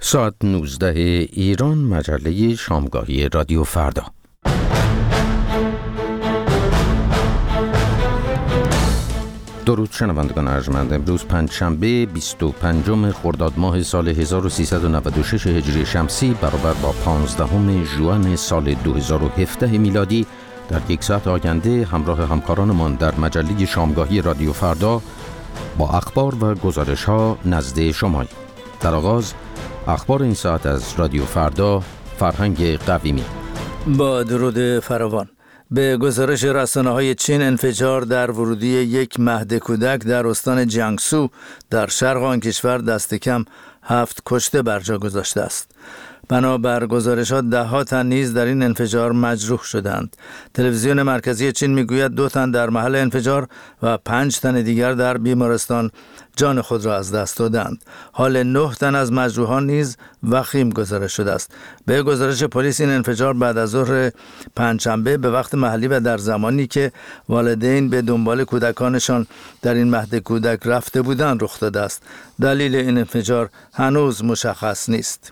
ساعت 19 ایران، مجله شامگاهی رادیو فردا. درود شنوندگان ارجمند. امروز پنجشنبه 25 خرداد ماه سال 1396 هجری شمسی برابر با 15 ژوئن سال 2017 میلادی در یک ساعت آینده همراه همکارانمان در مجله شامگاهی رادیو فردا با اخبار و گزارش ها نزد شماییم. در آغاز اخبار این ساعت از رادیو فردا، فرهنگ قویمی. با درود فراوان. به گزارش رسانه‌های چین، انفجار در ورودی یک مهد کودک در استان جیانگسو در شرق آن کشور دست کم 7 کشته بر جا گذاشته است. بنابر گزارشات 10 تن نیز در این انفجار مجروح شدند. تلویزیون مرکزی چین میگوید 2 تن در محل انفجار و 5 تن دیگر در بیمارستان جان خود را از دست دادند. حال 9 تن از مجروحان نیز وخیم گزارش شده است. به گزارش پلیس این انفجار بعد از ظهر پنجشنبه به وقت محلی و در زمانی که والدین به دنبال کودکانشان در این مهد کودک رفته بودند رخ داده است. دلیل این انفجار هنوز مشخص نیست.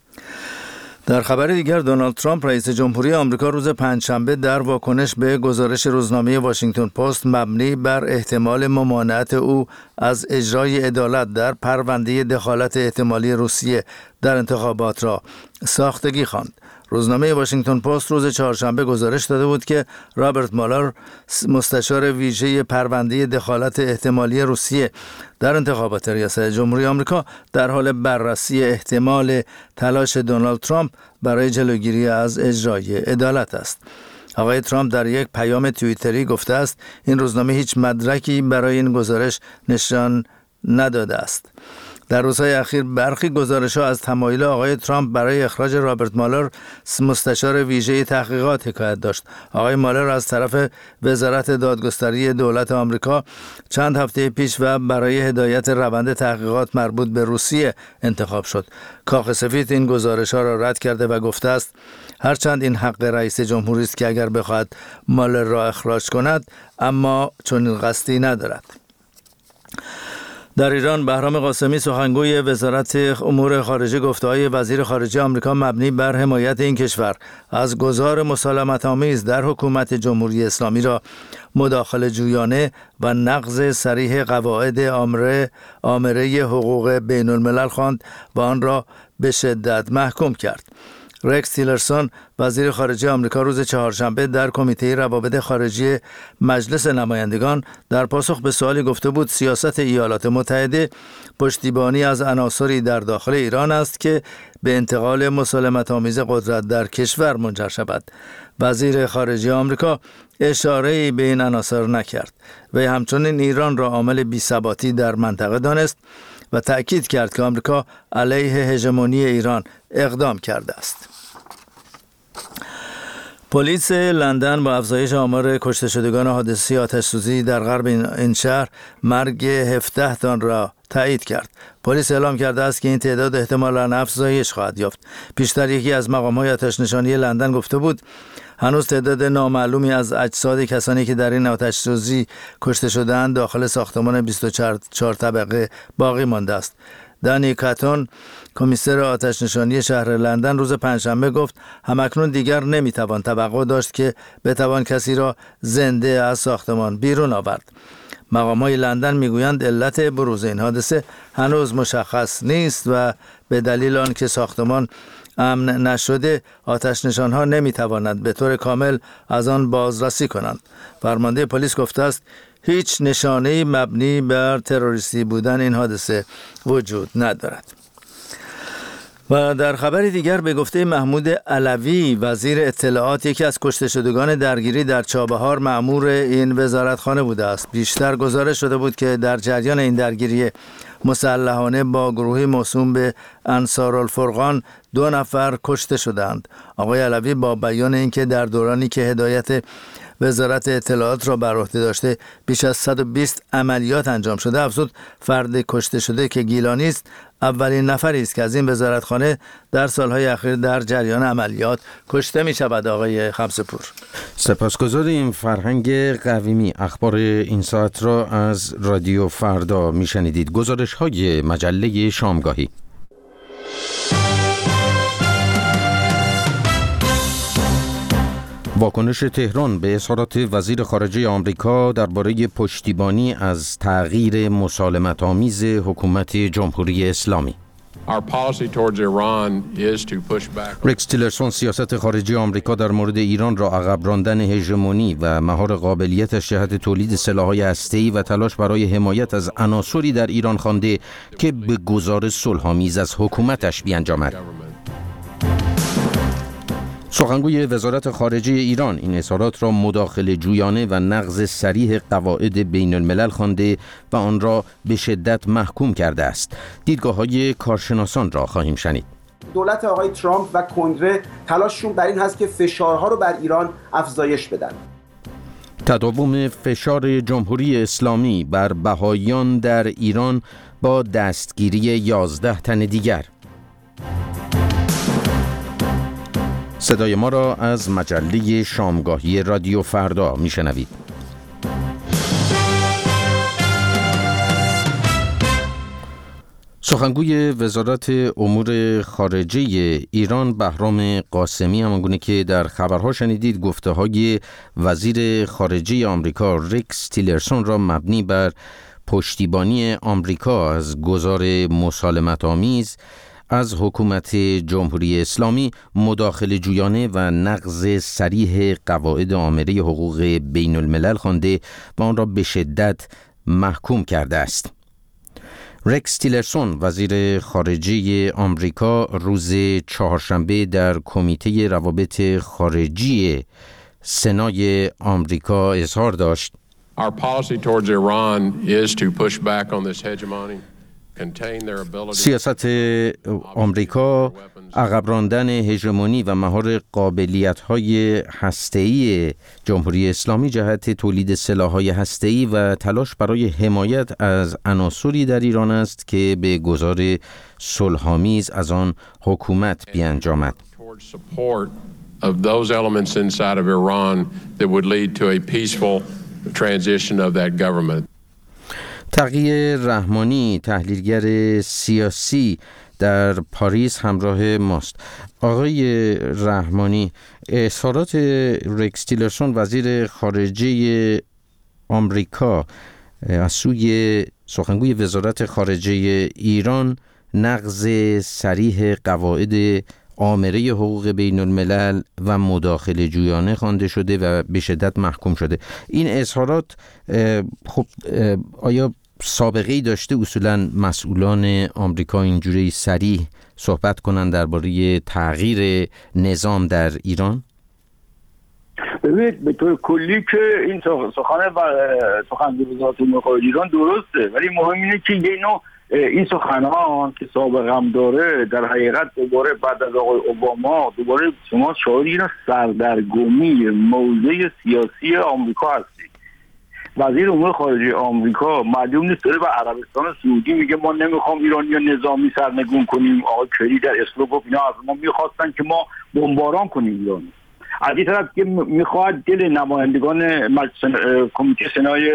در خبر دیگر، دونالد ترامپ رئیس جمهوری آمریکا روز پنجشنبه در واکنش به گزارش روزنامه واشنگتن پست مبنی بر احتمال ممانعت او از اجرای عدالت در پرونده دخالت احتمالی روسیه در انتخابات را ساختگی خواند. روزنامه واشنگتن پست روز چهارشنبه گزارش داده بود که رابرت مولر، مستشار ویژه پرونده دخالت احتمالی روسیه در انتخابات ریاست جمهوری آمریکا، در حال بررسی احتمال تلاش دونالد ترامپ برای جلوگیری از اجرای عدالت است. آقای ترامپ در یک پیام توییتری گفته است این روزنامه هیچ مدرکی برای این گزارش نشان نداده است. در روزهای اخیر برخی گزارش‌ها از تمایل آقای ترامپ برای اخراج رابرت مولر، مستشار ویژه تحقیقات، حکایت داشت. آقای مولر از طرف وزارت دادگستری دولت آمریکا چند هفته پیش و برای هدایت روند تحقیقات مربوط به روسیه انتخاب شد. کاخ سفید این گزارش‌ها را رد کرده و گفته است هرچند این حق رئیس جمهوری است که اگر بخواهد مولر را اخراج کند، اما چنین قصدی ندارد. در ایران، بهرام قاسمی، سخنگوی وزارت امور خارجه، گفته‌های وزیر خارجه آمریکا مبنی بر حمایت این کشور از گذار مسالمت‌آمیز در حکومت جمهوری اسلامی را مداخله جویانه و نقض صریح قواعد آمره حقوق بین الملل خواند و آن را به شدت محکوم کرد. رکس تیلرسون، وزیر خارجه آمریکا، روز چهارشنبه در کمیته روابط خارجی مجلس نمایندگان در پاسخ به سوالی گفته بود سیاست ایالات متحده پشتیبانی از عناصری در داخل ایران است که به انتقال مسالمت‌آمیز قدرت در کشور منجر شود. وزیر خارجه آمریکا اشاره‌ای به این عناصر نکرد و همچنین ایران را عامل بی‌ثباتی در منطقه دانست و تأکید کرد که آمریکا علیه هژمونی ایران اقدام کرده است. پلیس لندن با افزایش آمار کشته شدگان حادثه آتش‌سوزی در غرب این شهر مرگ 17 تن را تایید کرد. پلیس اعلام کرده است که این تعداد احتمالاً افزایش خواهد یافت. پیشتر یکی از مقام‌های آتش‌نشانی لندن گفته بود هنوز تعداد نامعلومی از اجساد کسانی که در این آتش‌سوزی کشته شده‌اند داخل ساختمان 24 طبقه باقی مانده است. دانی کاتون، کمیسر آتش‌نشانی شهر لندن، روز پنجشنبه گفت همکنون دیگر نمیتوان توقع داشت که بتوان کسی را زنده از ساختمان بیرون آورد. مقام‌های لندن میگویند علت بروز این حادثه هنوز مشخص نیست و به دلیل آنکه ساختمان امن نشده آتش‌نشان‌ها نمیتوانند به طور کامل از آن بازرسی کنند. فرمانده پلیس گفته است هیچ نشانه‌ای مبنی بر تروریستی بودن این حادثه وجود ندارد. و در خبر دیگر، به گفته محمود علوی، وزیر اطلاعات، یکی از کشته شدگان درگیری در چابهار مأمور این وزارتخانه بوده است. بیشتر گزارش شده بود که در جریان این درگیری مسلحانه با گروهی موسوم به انصارالفرقان 2 نفر کشته شدند. آقای علوی با بیان اینکه در دورانی که هدایت وزارت اطلاعات را بر عهده داشته بیش از 120 عملیات انجام شده افزود فرد کشته شده که گیلانی است اولین نفری است که از این وزارتخانه در سالهای اخیر در جریان عملیات کشته می شود. آقای خمسه‌پور، سپاسگزاریم. فرهنگ قویمی اخبار این ساعت را از رادیو فردا می شنیدید. گزارش های مجله شامگاهی. واکنش تهران به اظهارات وزیر خارجه آمریکا درباره پشتیبانی از تغییر مسالمت‌آمیز حکومت جمهوری اسلامی. رکس تیلرسون سیاست خارجی آمریکا در مورد ایران را عقب راندن هژمونی و مهار قابلیتش جهت تولید سلاح‌های هسته‌ای و تلاش برای حمایت از عناصری در ایران خوانده که به گذار صلح‌آمیز از حکومتش بیانجامد. سخنگوی وزارت خارجه ایران این اظهارات را مداخله جویانه و نقض صریح قواعد بین الملل خوانده و آن را به شدت محکوم کرده است. دیدگاه‌های کارشناسان را خواهیم شنید. دولت آقای ترامپ و کنگره تلاششون بر این هست که فشارها رو بر ایران افزایش بدن. تداوم فشار جمهوری اسلامی بر بهائیان در ایران با دستگیری 11 تن دیگر. صدای ما را از مجله شامگاهی رادیو فردا میشنوید. سخنگوی وزارت امور خارجه ایران بهرام قاسمی همانگونه که در خبرها شنیدید گفته‌های وزیر خارجه آمریکا رکس تیلرسون را مبنی بر پشتیبانی آمریکا از گذار مسالمت‌آمیز از حکومت جمهوری اسلامی مداخله جویانه و نقض صریح قواعد آمره حقوق بین الملل خوانده و آن را به شدت محکوم کرده است. رکس تیلرسون وزیر خارجه آمریکا روز چهارشنبه در کمیته روابط خارجی سنای آمریکا اظهار داشت Our policy towards Iran is to push back on this hegemony. سیاست آمریکا عقب راندن هژمونی و مهار قابلیت‌های هسته‌ای جمهوری اسلامی جهت تولید سلاح‌های هسته‌ای و تلاش برای حمایت از عناصری در ایران است که به گذار صلح‌آمیز از آن حکومت بیانجامد. Of those elements inside of Iran that would lead to a peaceful transition of that government. تقی رحمانی تحلیلگر سیاسی در پاریس همراه ماست. آقای رحمانی، اظهارات رکس تیلرسون وزیر خارجه آمریکا از سوی سخنگوی وزارت خارجه ایران نقض صریح قواعد آمره حقوق بین الملل و مداخله جویانه خوانده شده و به شدت محکوم شده. این اظهارات خب آیا سابقه‌ای داشته اصولاً مسئولان آمریکا اینجوری صریح صحبت کنند درباره تغییر نظام در ایران؟ ببینید به طور کلی که این سخنگوی وزارت امور خارجه ایران درسته، ولی مهم اینه که یه نوع این سخنان که سابقه هم داره در حقیقت دوباره بعد از آقای اوباما دوباره شما شاهد این سردرگمی موضع سیاسی آمریکا هستید. وزیر امور خارجه آمریکا معلوم نیست داره به عربستان سعودی میگه ما نمیخوام ایرانی‌ها نظامی سرنگون کنیم. آقای کری در اسلو گفت اینا از ما میخواستن که ما بمباران کنیم ایران. از این طرف که میخواد دل نمایندگان کمیته سنای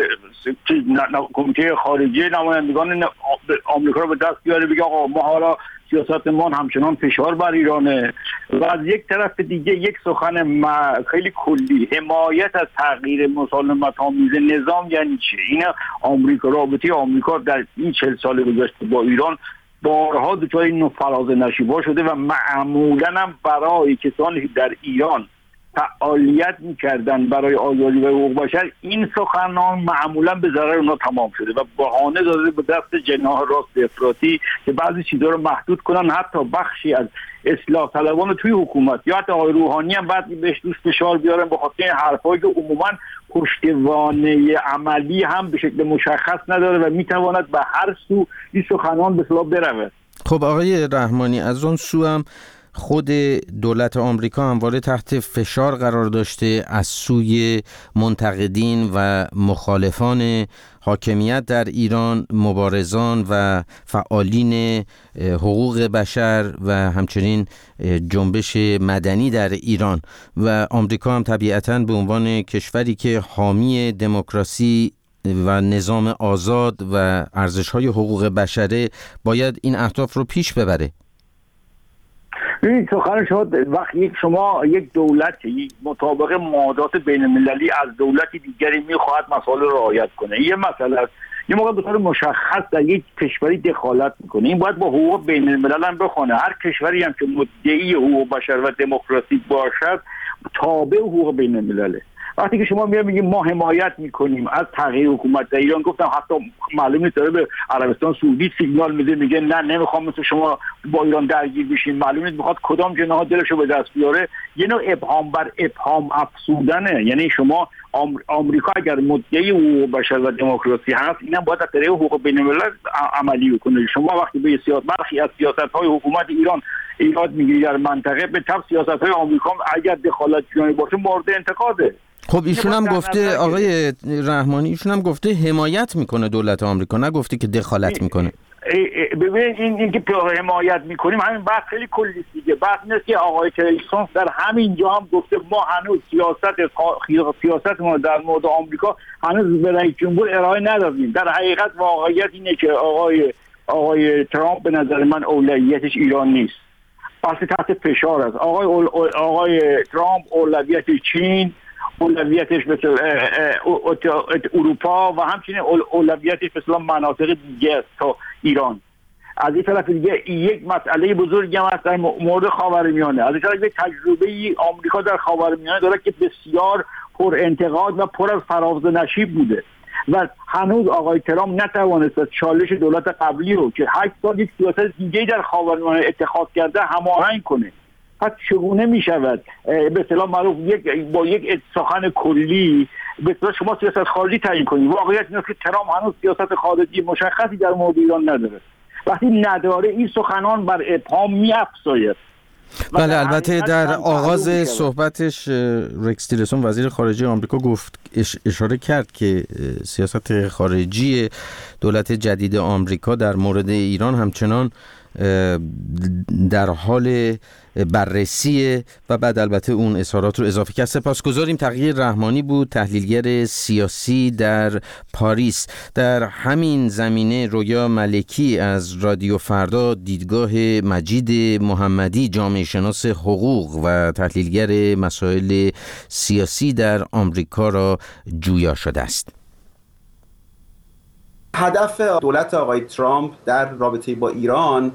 کمیته خارجه نمایندگان آمریکا رو به دست بیاره، بگه آقا ما حالا سیاستمان همچنان فشار بر ایرانه، و از یک طرف دیگه یک سخن خیلی کلی حمایت از تغییر مسالمت‌آمیز نظام. یعنی چی؟ این آمریکا، رابطه آمریکا در این 40 سال گذشته با ایران بارها دچار این نوع فراز نشیبا شده و معمولاً هم برای کسانی در ایران فعالیت می‌کردن برای آزادی و حقوق بشر این سخنان معمولا به ضرر اونها تمام شده و بهانه داده به دست جناح راست افراطی که بعضی چیزا رو محدود کنن، حتی بخشی از اصلاح طلبان توی حکومت یا حتی آقای روحانی هم بعد بهش دوست فشار بیارن به خاطر این حرفایی که عموما پشتوانه عملی هم به شکل مشخص نداره و میتواند به هر سو این سخنان به اصطلاح برود. خب آقای رحمانی، از اون سو هم خود دولت آمریکا همواره تحت فشار قرار داشته از سوی منتقدین و مخالفان حاکمیت در ایران، مبارزان و فعالین حقوق بشر و همچنین جنبش مدنی در ایران، و آمریکا هم طبیعتاً به عنوان کشوری که حامی دموکراسی و نظام آزاد و ارزش‌های حقوق بشره باید این اهداف رو پیش ببره. این سخن شما وقتی شما یک دولتی مطابق معاهدات بین المللی از دولتی دیگری میخواهد مسائل رو رعایت کنه، یه مسئله است. یه موقع به طور مشخص در یک کشوری دخالت میکنه، این باید با حقوق بین الملل هم بخونه. هر کشوری هم که مدعی حقوق بشر و دموکراسی باشد تابع حقوق بین الملله. وقتی که شما میگید ما حمایت میکنیم از تغییر حکومت در ایران، گفتم حتی معلوم نیست داره به عربستان سعودی سیگنال میده، میگه نه نمیخوام مثل شما با ایران درگیر بشین، معلوم نیست میخواد کدام جناح دلشو به دست بیاره. یه نوع ابهام بر ابهام افزودنه. یعنی شما آمریکا اگر مدعی حقوق بشر و دموکراسی هست، اینم باید از طریق حقوق بین الملل عملی بکنه. شما وقتی به برخی از سیاست‌های حکومت ایران ایراد میگیرید در منطقه، به تبع سیاست‌های آمریکا اگر دخالت جنایی باشه مورد انتقاده. خب ایشون هم گفته، آقای رحمانی ایشون هم گفته حمایت میکنه دولت آمریکا، نگفته که دخالت میکنه. ببینید این که حمایت میکنیم همین بحث خیلی کلی دیگه. بحث نیست که آقای تریسون در همین جا هم گفته ما هنوز سیاست ما در مورد آمریکا هنوز به رئیس جمهور ارائه ندادیم. در حقیقت واقعیت اینه که آقای ترامپ به نظر من اولویتش ایران نیست، بس تحت فشار است. آقای ترامپ اولویتش چین، اولویتش مثل اروپا و همچنین اولویتش مثل مناطق دیگه است تا ایران. از این طرف دیگه یک مسئله بزرگی هم هست در مورد خاورمیانه. از این طرف یک تجربه آمریکا در خاورمیانه داره که بسیار پر انتقاد و پر از فراز و نشیب بوده و هنوز آقای ترامپ نتوانست از چالش دولت قبلی رو که 8 سال یک سیاست دیگه در خاورمیانه اتخاذ کرده هماهنگ کنه. پس چگونه می شود به اصطلاح معروف با یک سخن کلی به اصطلاح شما سیاست خارجی تعیین کنید؟ واقعیت اینه که ترامپ هنوز سیاست خارجی مشخصی در مورد ایران نداره. وقتی نداره این سخنان بر ابهام می‌افزاید. بله، البته در آغاز صحبتش رکس تیلرسون وزیر خارجه آمریکا اشاره کرد که سیاست خارجی دولت جدید آمریکا در مورد ایران همچنان در حال بررسی و بعد البته اون اظهارات رو اضافه کرد. سپاسگزاریم. تغییر رحمانی بود، تحلیلگر سیاسی در پاریس. در همین زمینه رویا ملکی از رادیو فردا دیدگاه مجید محمدی، جامعه شناس حقوق و تحلیلگر مسائل سیاسی در آمریکا را جویا شده است. هدف دولت آقای ترامپ در رابطه با ایران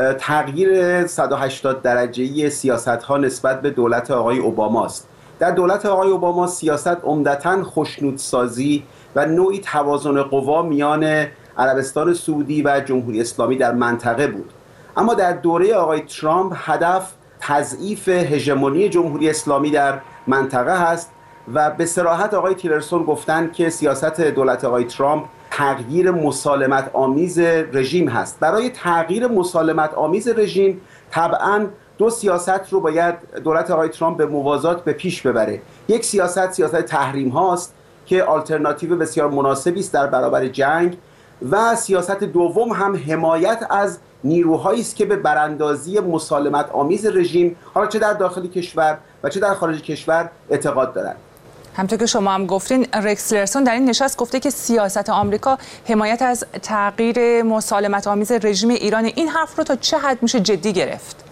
تغییر 180 درجه‌ای سیاست‌ها نسبت به دولت آقای اوباما است. در دولت آقای اوباما سیاست عمدتاً خوشنودسازی و نوعی توازن قوا میان عربستان سعودی و جمهوری اسلامی در منطقه بود. اما در دوره آقای ترامپ هدف تضعیف هژمونی جمهوری اسلامی در منطقه است و به صراحت آقای تیلرسون گفتند که سیاست دولت آقای ترامپ تغییر مسالمت آمیز رژیم هست. برای تغییر مسالمت آمیز رژیم طبعاً دو سیاست رو باید دولت آقای ترامپ به موازات به پیش ببره. یک سیاست تحریم هاست که آلترناتیو بسیار مناسبی است در برابر جنگ، و سیاست دوم هم حمایت از نیروهایی است که به براندازی مسالمت آمیز رژیم حالا چه در داخل کشور و چه در خارج کشور اعتقاد دارند. همونطور که شما هم گفتین، رکس تیلرسون در این نشست گفته که سیاست آمریکا حمایت از تغییر مسالمت آمیز رژیم ایران. این حرف رو تا چه حد میشه جدی گرفت؟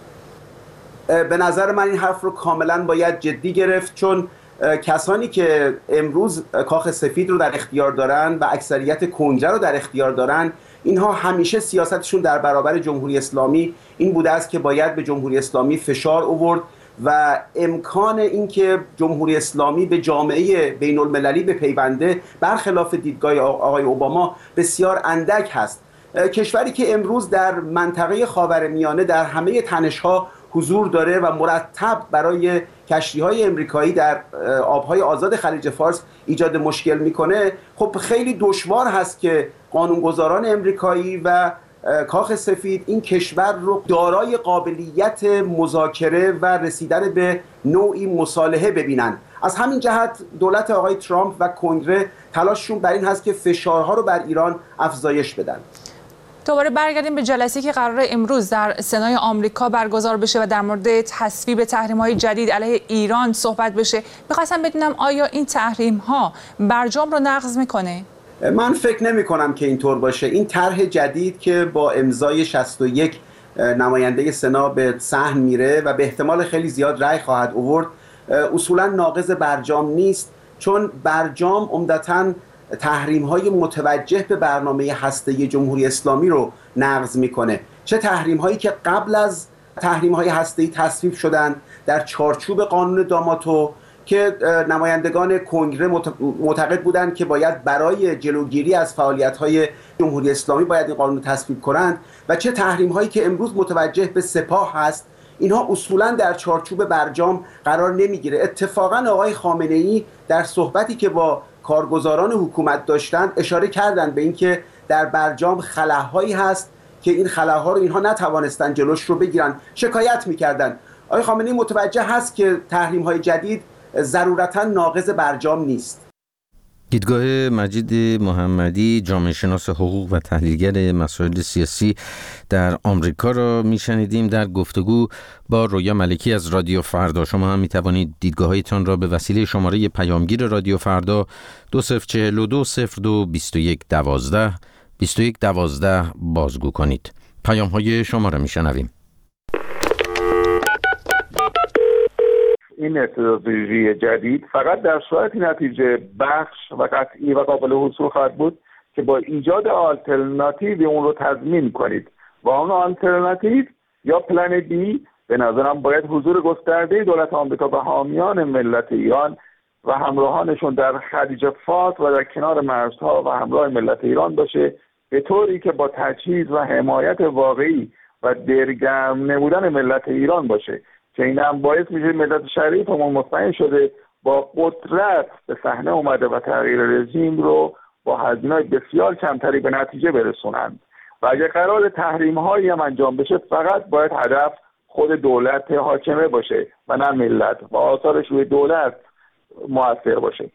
به نظر من این حرف رو کاملا باید جدی گرفت، چون کسانی که امروز کاخ سفید رو در اختیار دارن و اکثریت کنگره رو در اختیار دارن، اینها همیشه سیاستشون در برابر جمهوری اسلامی این بوده است که باید به جمهوری اسلامی فشار آورد و امکان اینکه جمهوری اسلامی به جامعه بین المللی بپیونده برخلاف دیدگاه آقای اوباما بسیار اندک هست. کشوری که امروز در منطقه خاورمیانه در همه تنش‌ها حضور داره و مرتب برای کشتی‌های امریکایی در آب‌های آزاد خلیج فارس ایجاد مشکل میکنه، خب خیلی دشوار هست که قانونگذاران امریکایی و کاخ سفید این کشور رو دارای قابلیت مذاکره و رسیدن به نوعی مصالحه ببینن. از همین جهت دولت آقای ترامپ و کنگره تلاششون بر این هست که فشارها رو بر ایران افزایش بدن. دوباره برگردیم به جلسه‌ای که قراره امروز در سنای آمریکا برگزار بشه و در مورد تصویب تحریم‌های جدید علیه ایران صحبت بشه. می‌خواستم بدونم آیا این تحریم‌ها برجام رو نقض می‌کنه؟ من فکر نمی کنم که اینطور باشه. این طرح جدید که با امضای 61 نماینده سنا به صحن میره و به احتمال خیلی زیاد رأی خواهد آورد، اصولا ناقض برجام نیست، چون برجام عمدتاً تحریم‌های متوجه به برنامه هسته‌ای جمهوری اسلامی رو نقض میکنه. چه تحریم‌هایی که قبل از تحریم‌های هسته‌ای تصویب شدن در چارچوب قانون داماتو که نمایندگان کنگره معتقد بودند که باید برای جلوگیری از فعالیت‌های جمهوری اسلامی باید این قانون تصویب کنند، و چه تحریم‌هایی که امروز متوجه به سپاه هست، اینها اصولاً در چارچوب برجام قرار نمیگیره. اتفاقاً آقای خامنه‌ای در صحبتی که با کارگزاران حکومت داشتند اشاره کردند به اینکه در برجام خلاهایی هست که این خلاها رو اینها نتوانستن جلوش رو بگیرن، شکایت می‌کردند. آقای خامنه‌ای متوجه هست که تحریم‌های جدید ضرورتاً ناقض برجام نیست. دیدگاه مجید محمدی، جامعه شناس حقوق و تحلیلگر مسائل سیاسی در آمریکا را میشنیدیم در گفتگو با رویا ملکی از رادیو فردا. شما هم میتوانید دیدگاه‌هایتان را به وسیله شماره پیامگیر رادیو فردا 204202022112 بازگو کنید. پیام‌های شما را میشنویم. این استراتژی جدید فقط در صورتی نتیجه بخش و قطعی و قابل حصول خواهد بود که با ایجاد آلترناتیو اون رو تضمین کنید و اون آلترناتیو یا پلن بی به نظرم باید حضور گسترده دولت آمریکا و حامیان ملت ایران و همراهانشون در خلیج فارس و در کنار مرزها و همراه ملت ایران باشه، به طوری که با تجهیز و حمایت واقعی و دلگرم نمودن ملت ایران باشه که این هم باعث میشه ملت شریف همون مطمئن شده با قدرت به صحنه اومده و تغییر رژیم رو با هزینه‌های بسیار کمتری به نتیجه برسونند. و اگه قرار تحریم‌هایی هم انجام بشه فقط باید هدف خود دولت حاکمه باشه و نه ملت و آثارش روی دولت مؤثر باشه.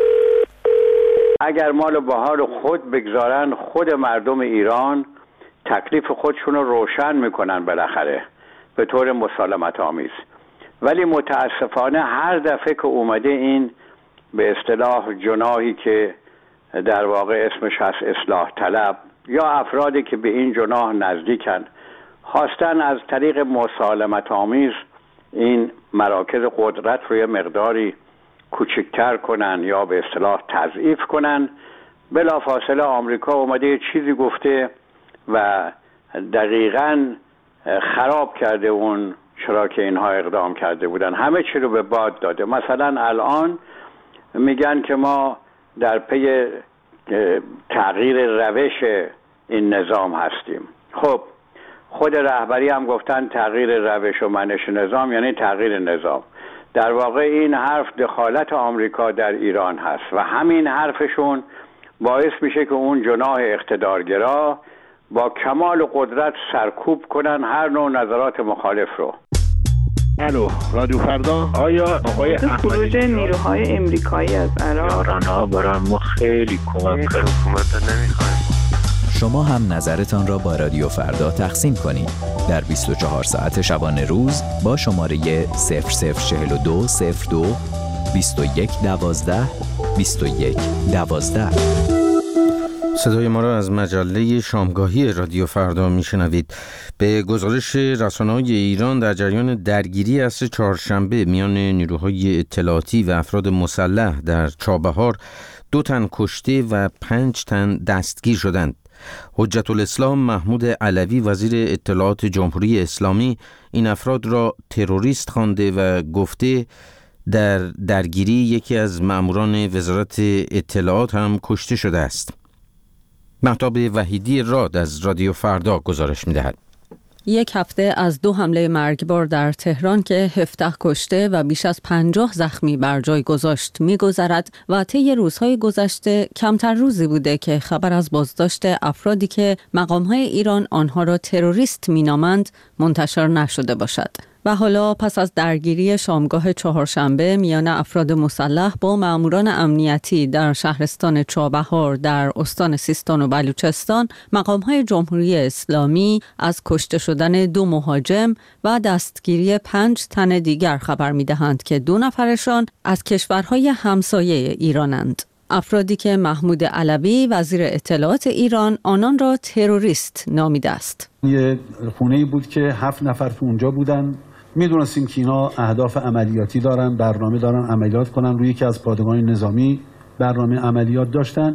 اگر مال بهار خود بگذارن، خود مردم ایران تکلیف خودشون رو روشن میکنن بالاخره به طور مسالمت آمیز. ولی متاسفانه هر دفعه که اومده این به اصطلاح جناحی که در واقع اسمش هست اصلاح طلب یا افرادی که به این جناح نزدیکن خواستن از طریق مسالمت آمیز این مراکز قدرت رو یه مقداری کوچکتر کنن یا به اصطلاح تضعیف کنن، بلافاصله آمریکا اومده یه چیزی گفته و دقیقاً خراب کرده اون چرا که اینها اقدام کرده بودن، همه چی رو به باد داده. مثلا الان میگن که ما در پی تغییر روش این نظام هستیم. خب خود رهبری هم گفتن تغییر روش و منش نظام یعنی تغییر نظام. در واقع این حرف دخالت آمریکا در ایران هست و همین حرفشون باعث میشه که اون جناح اقتدارگرا با کمال قدرت سرکوب کنن هر نوع نظرات مخالف رو. الو رادیو فردا. آیا آقای خروج نیروهای امریکایی از عراق یاران‌ها برای ما خیلی کمک کرد. حکومت نمیخوایم. شما هم نظرتان را با رادیو فردا تقسیم کنید در 24 ساعت شبانه روز با شماره 004202 2112 2112. صدای ما را از مجله شامگاهی رادیو فردا میشنوید. به گزارش رسانه‌های ایران در جریان درگیری عصر چهارشنبه میان نیروهای اطلاعاتی و افراد مسلح در چابهار 2 تن کشته و 5 تن دستگیر شدند. حجت الاسلام محمود علوی وزیر اطلاعات جمهوری اسلامی این افراد را تروریست خوانده و گفته در درگیری یکی از ماموران وزارت اطلاعات هم کشته شده است. مهتاب وحیدی راد از رادیو فردا گزارش می‌دهد. یک هفته از 2 حمله مرگبار در تهران که 17 کشته و بیش از 50 زخمی بر جای گذاشت می‌گذرد و طی روزهای گذشته کمتر روزی بوده که خبر از بازداشت افرادی که مقام‌های ایران آنها را تروریست می‌نامند منتشر نشده باشد. و حالا پس از درگیری شامگاه چهارشنبه میان افراد مسلح با ماموران امنیتی در شهرستان چابهار در استان سیستان و بلوچستان، مقام‌های جمهوری اسلامی از کشته شدن 2 مهاجم و دستگیری 5 تن دیگر خبر می‌دهند که 2 نفرشان از کشورهای همسایه ایرانند. افرادی که محمود علوی وزیر اطلاعات ایران آنان را تروریست نامیده است. یه خونه‌ای بود که 7 نفر تو اونجا بودن. میدونستیم که اینا اهداف عملیاتی دارن، برنامه دارن عملیات کنن. روی یکی از پادگان نظامی برنامه عملیات داشتن.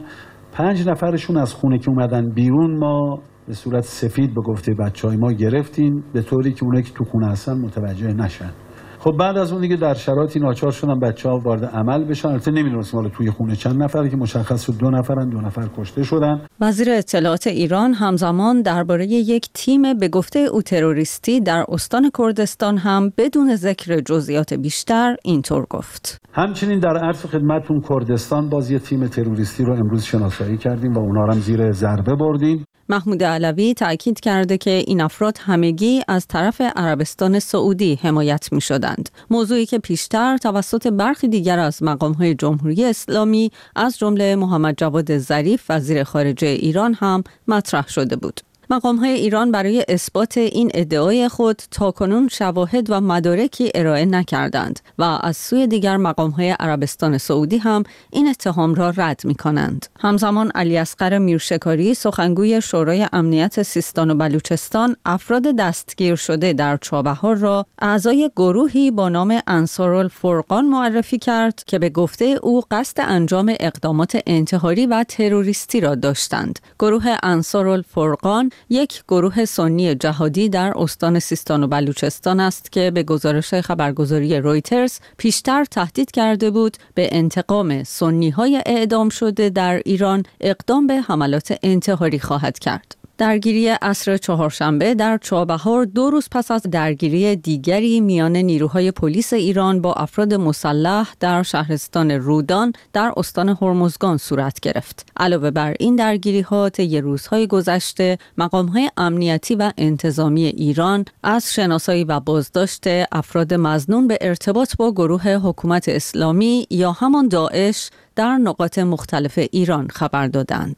5 نفرشون از خونه که اومدن بیرون ما به صورت سفید به گفته بچهای ما گرفتیم، به طوری که اونایی که تو خونه هستن متوجه نشن. خب بعد از اون دیگه در شرایطی ناچار شدن بچه‌ها وارد عمل بشن. البته نمی‌دونستیم حالا توی خونه چند نفره که مشخص شد 2 نفرن، 2 نفر کشته شدن. وزیر اطلاعات ایران همزمان درباره یک تیم به گفته او تروریستی در استان کردستان هم بدون ذکر جزئیات بیشتر اینطور گفت. همچنین در عرض خدمتتون کردستان باز یه تیم تروریستی رو امروز شناسایی کردیم و اونها رو هم زیر ضربه بردیم. محمود علوی تأکید کرده که این افراد همگی از طرف عربستان سعودی حمایت می شدند. موضوعی که پیشتر توسط برخی دیگر از مقام‌های جمهوری اسلامی از جمله محمد جواد ظریف وزیر خارجه ایران هم مطرح شده بود. مقام‌های ایران برای اثبات این ادعای خود تاکنون شواهد و مدارکی ارائه نکردند و از سوی دیگر مقام‌های عربستان سعودی هم این اتهام را رد می‌کنند. همزمان علی اصغر میرشکاری سخنگوی شورای امنیت سیستان و بلوچستان افراد دستگیر شده در چابهار را اعضای گروهی با نام انصارالفرقان معرفی کرد که به گفته او قصد انجام اقدامات انتحاری و تروریستی را داشتند. گروه انصارالفرقان یک گروه سنی جهادی در استان سیستان و بلوچستان است که به گزارش خبرگزاری رویترز پیشتر تهدید کرده بود به انتقام سنی‌های اعدام شده در ایران اقدام به حملات انتحاری خواهد کرد. درگیری عصر چهارشنبه در چابهار 2 روز پس از درگیری دیگری میان نیروهای پلیس ایران با افراد مسلح در شهرستان رودان در استان هرمزگان صورت گرفت. علاوه بر این درگیری‌ها طی روزهای گذشته مقام‌های امنیتی و انتظامی ایران از شناسایی و بازداشت افراد مظنون به ارتباط با گروه حکومت اسلامی یا همان داعش در نقاط مختلف ایران خبر دادند.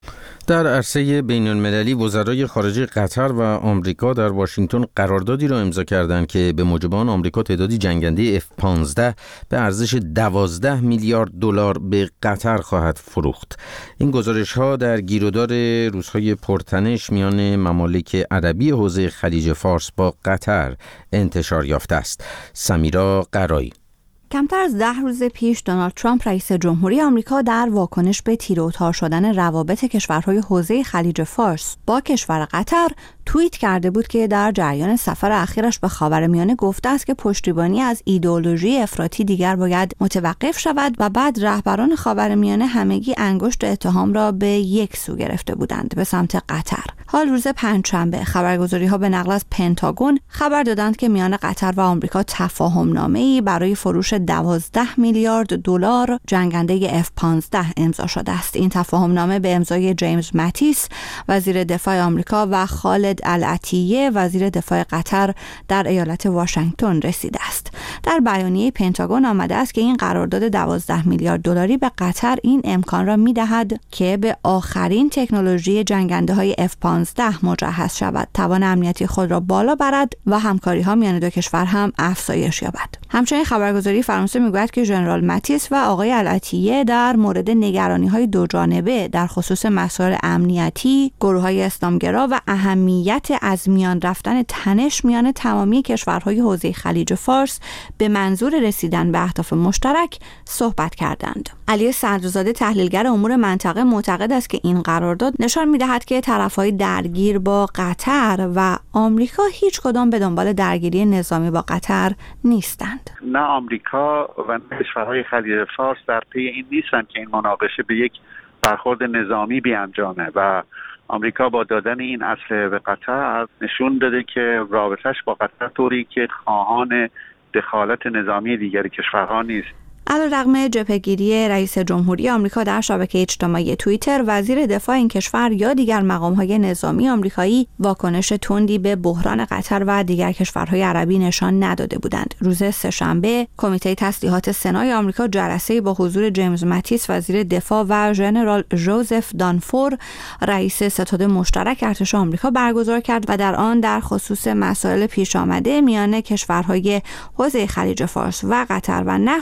در عرصه بین‌المللی وزرای خارجه قطر و آمریکا در واشنگتن قراردادی را امضا کردند که به موجب آن آمریکا تعدادی جنگنده F-15 به ارزش 12 میلیارد دلار به قطر خواهد فروخت. این گزارش‌ها در گیرودار روزهای پرتنش میان ممالک عربی حوزه خلیج فارس با قطر انتشار یافته است. سمیرا قرایی. کمتر از 10 روز پیش دونالد ترامپ رئیس جمهوری آمریکا در واکنش به تیر و تار شدن روابط کشورهای حوزه خلیج فارس با کشور قطر توییت کرده بود که در جریان سفر اخیرش به خاورمیانه گفته است که پشتیبانی از ایدئولوژی افراطی دیگر باید متوقف شود و بعد رهبران خاورمیانه همگی انگشت اتهام را به یک سو گرفته بودند، به سمت قطر. حال روز پنجشنبه خبرگزاری‌ها به نقل از پنتاگون خبر دادند که میان قطر و آمریکا تفاهم‌نامه‌ای برای فروش 12 میلیارد دلار جنگنده F-15 امضا شده است. این تفاهم‌نامه به امضای جیمز ماتیس وزیر دفاع آمریکا و خالد العطیه وزیر دفاع قطر در ایالت واشنگتن رسیده است. در بیانیه پنتاگون آمده است که این قرارداد 12 میلیارد دلاری به قطر این امکان را می‌دهد که به آخرین تکنولوژی جنگنده‌های F-15 مجهز شود، توان امنیتی خود را بالا برد و همکاری‌ها میان دو کشور هم افزایش یابد. همچنین خبرگزاری فرانسه میگوید که ژنرال ماتیس و آقای العطیه در مورد نگرانی‌های دو جانبه در خصوص مسائل امنیتی، گروه‌های اسلامگرا و اهمیت از میان رفتن تنش میان تمامی کشورهای حوزه خلیج فارس به منظور رسیدن به اهداف مشترک صحبت کردند. علی صدرزاده تحلیلگر امور منطقه معتقد است که این قرارداد نشان می‌دهد که طرف‌های درگیر با قطر و آمریکا هیچ کدام به دنبال درگیری نظامی با قطر نیستند. نه آمریکا و نه کشورهای خلیج فارس در پی این نیستند که این مناقشه به یک برخورد نظامی بیانجامه و آمریکا با دادن این اسلحه به قطر نشون داده که رابطش با قطر طوری که خواهان دخالت نظامی دیگر کشورها نیست. علیرغم جبهه‌گیری رئیس جمهوری آمریکا در شبکه اجتماعی توییتر، وزیر دفاع این کشور یا دیگر مقام‌های نظامی آمریکایی واکنش تندی به بحران قطر و دیگر کشورهای عربی نشان نداده بودند. روز سه‌شنبه کمیته تسلیحات سنای آمریکا جلسه‌ای با حضور جیمز ماتیس وزیر دفاع و ژنرال جوزف دانفور رئیس ستاد مشترک ارتش آمریکا برگزار کرد و در آن در خصوص مسائل پیش آمده میان کشورهای حوزه خلیج فارس و قطر و نقش آمریکا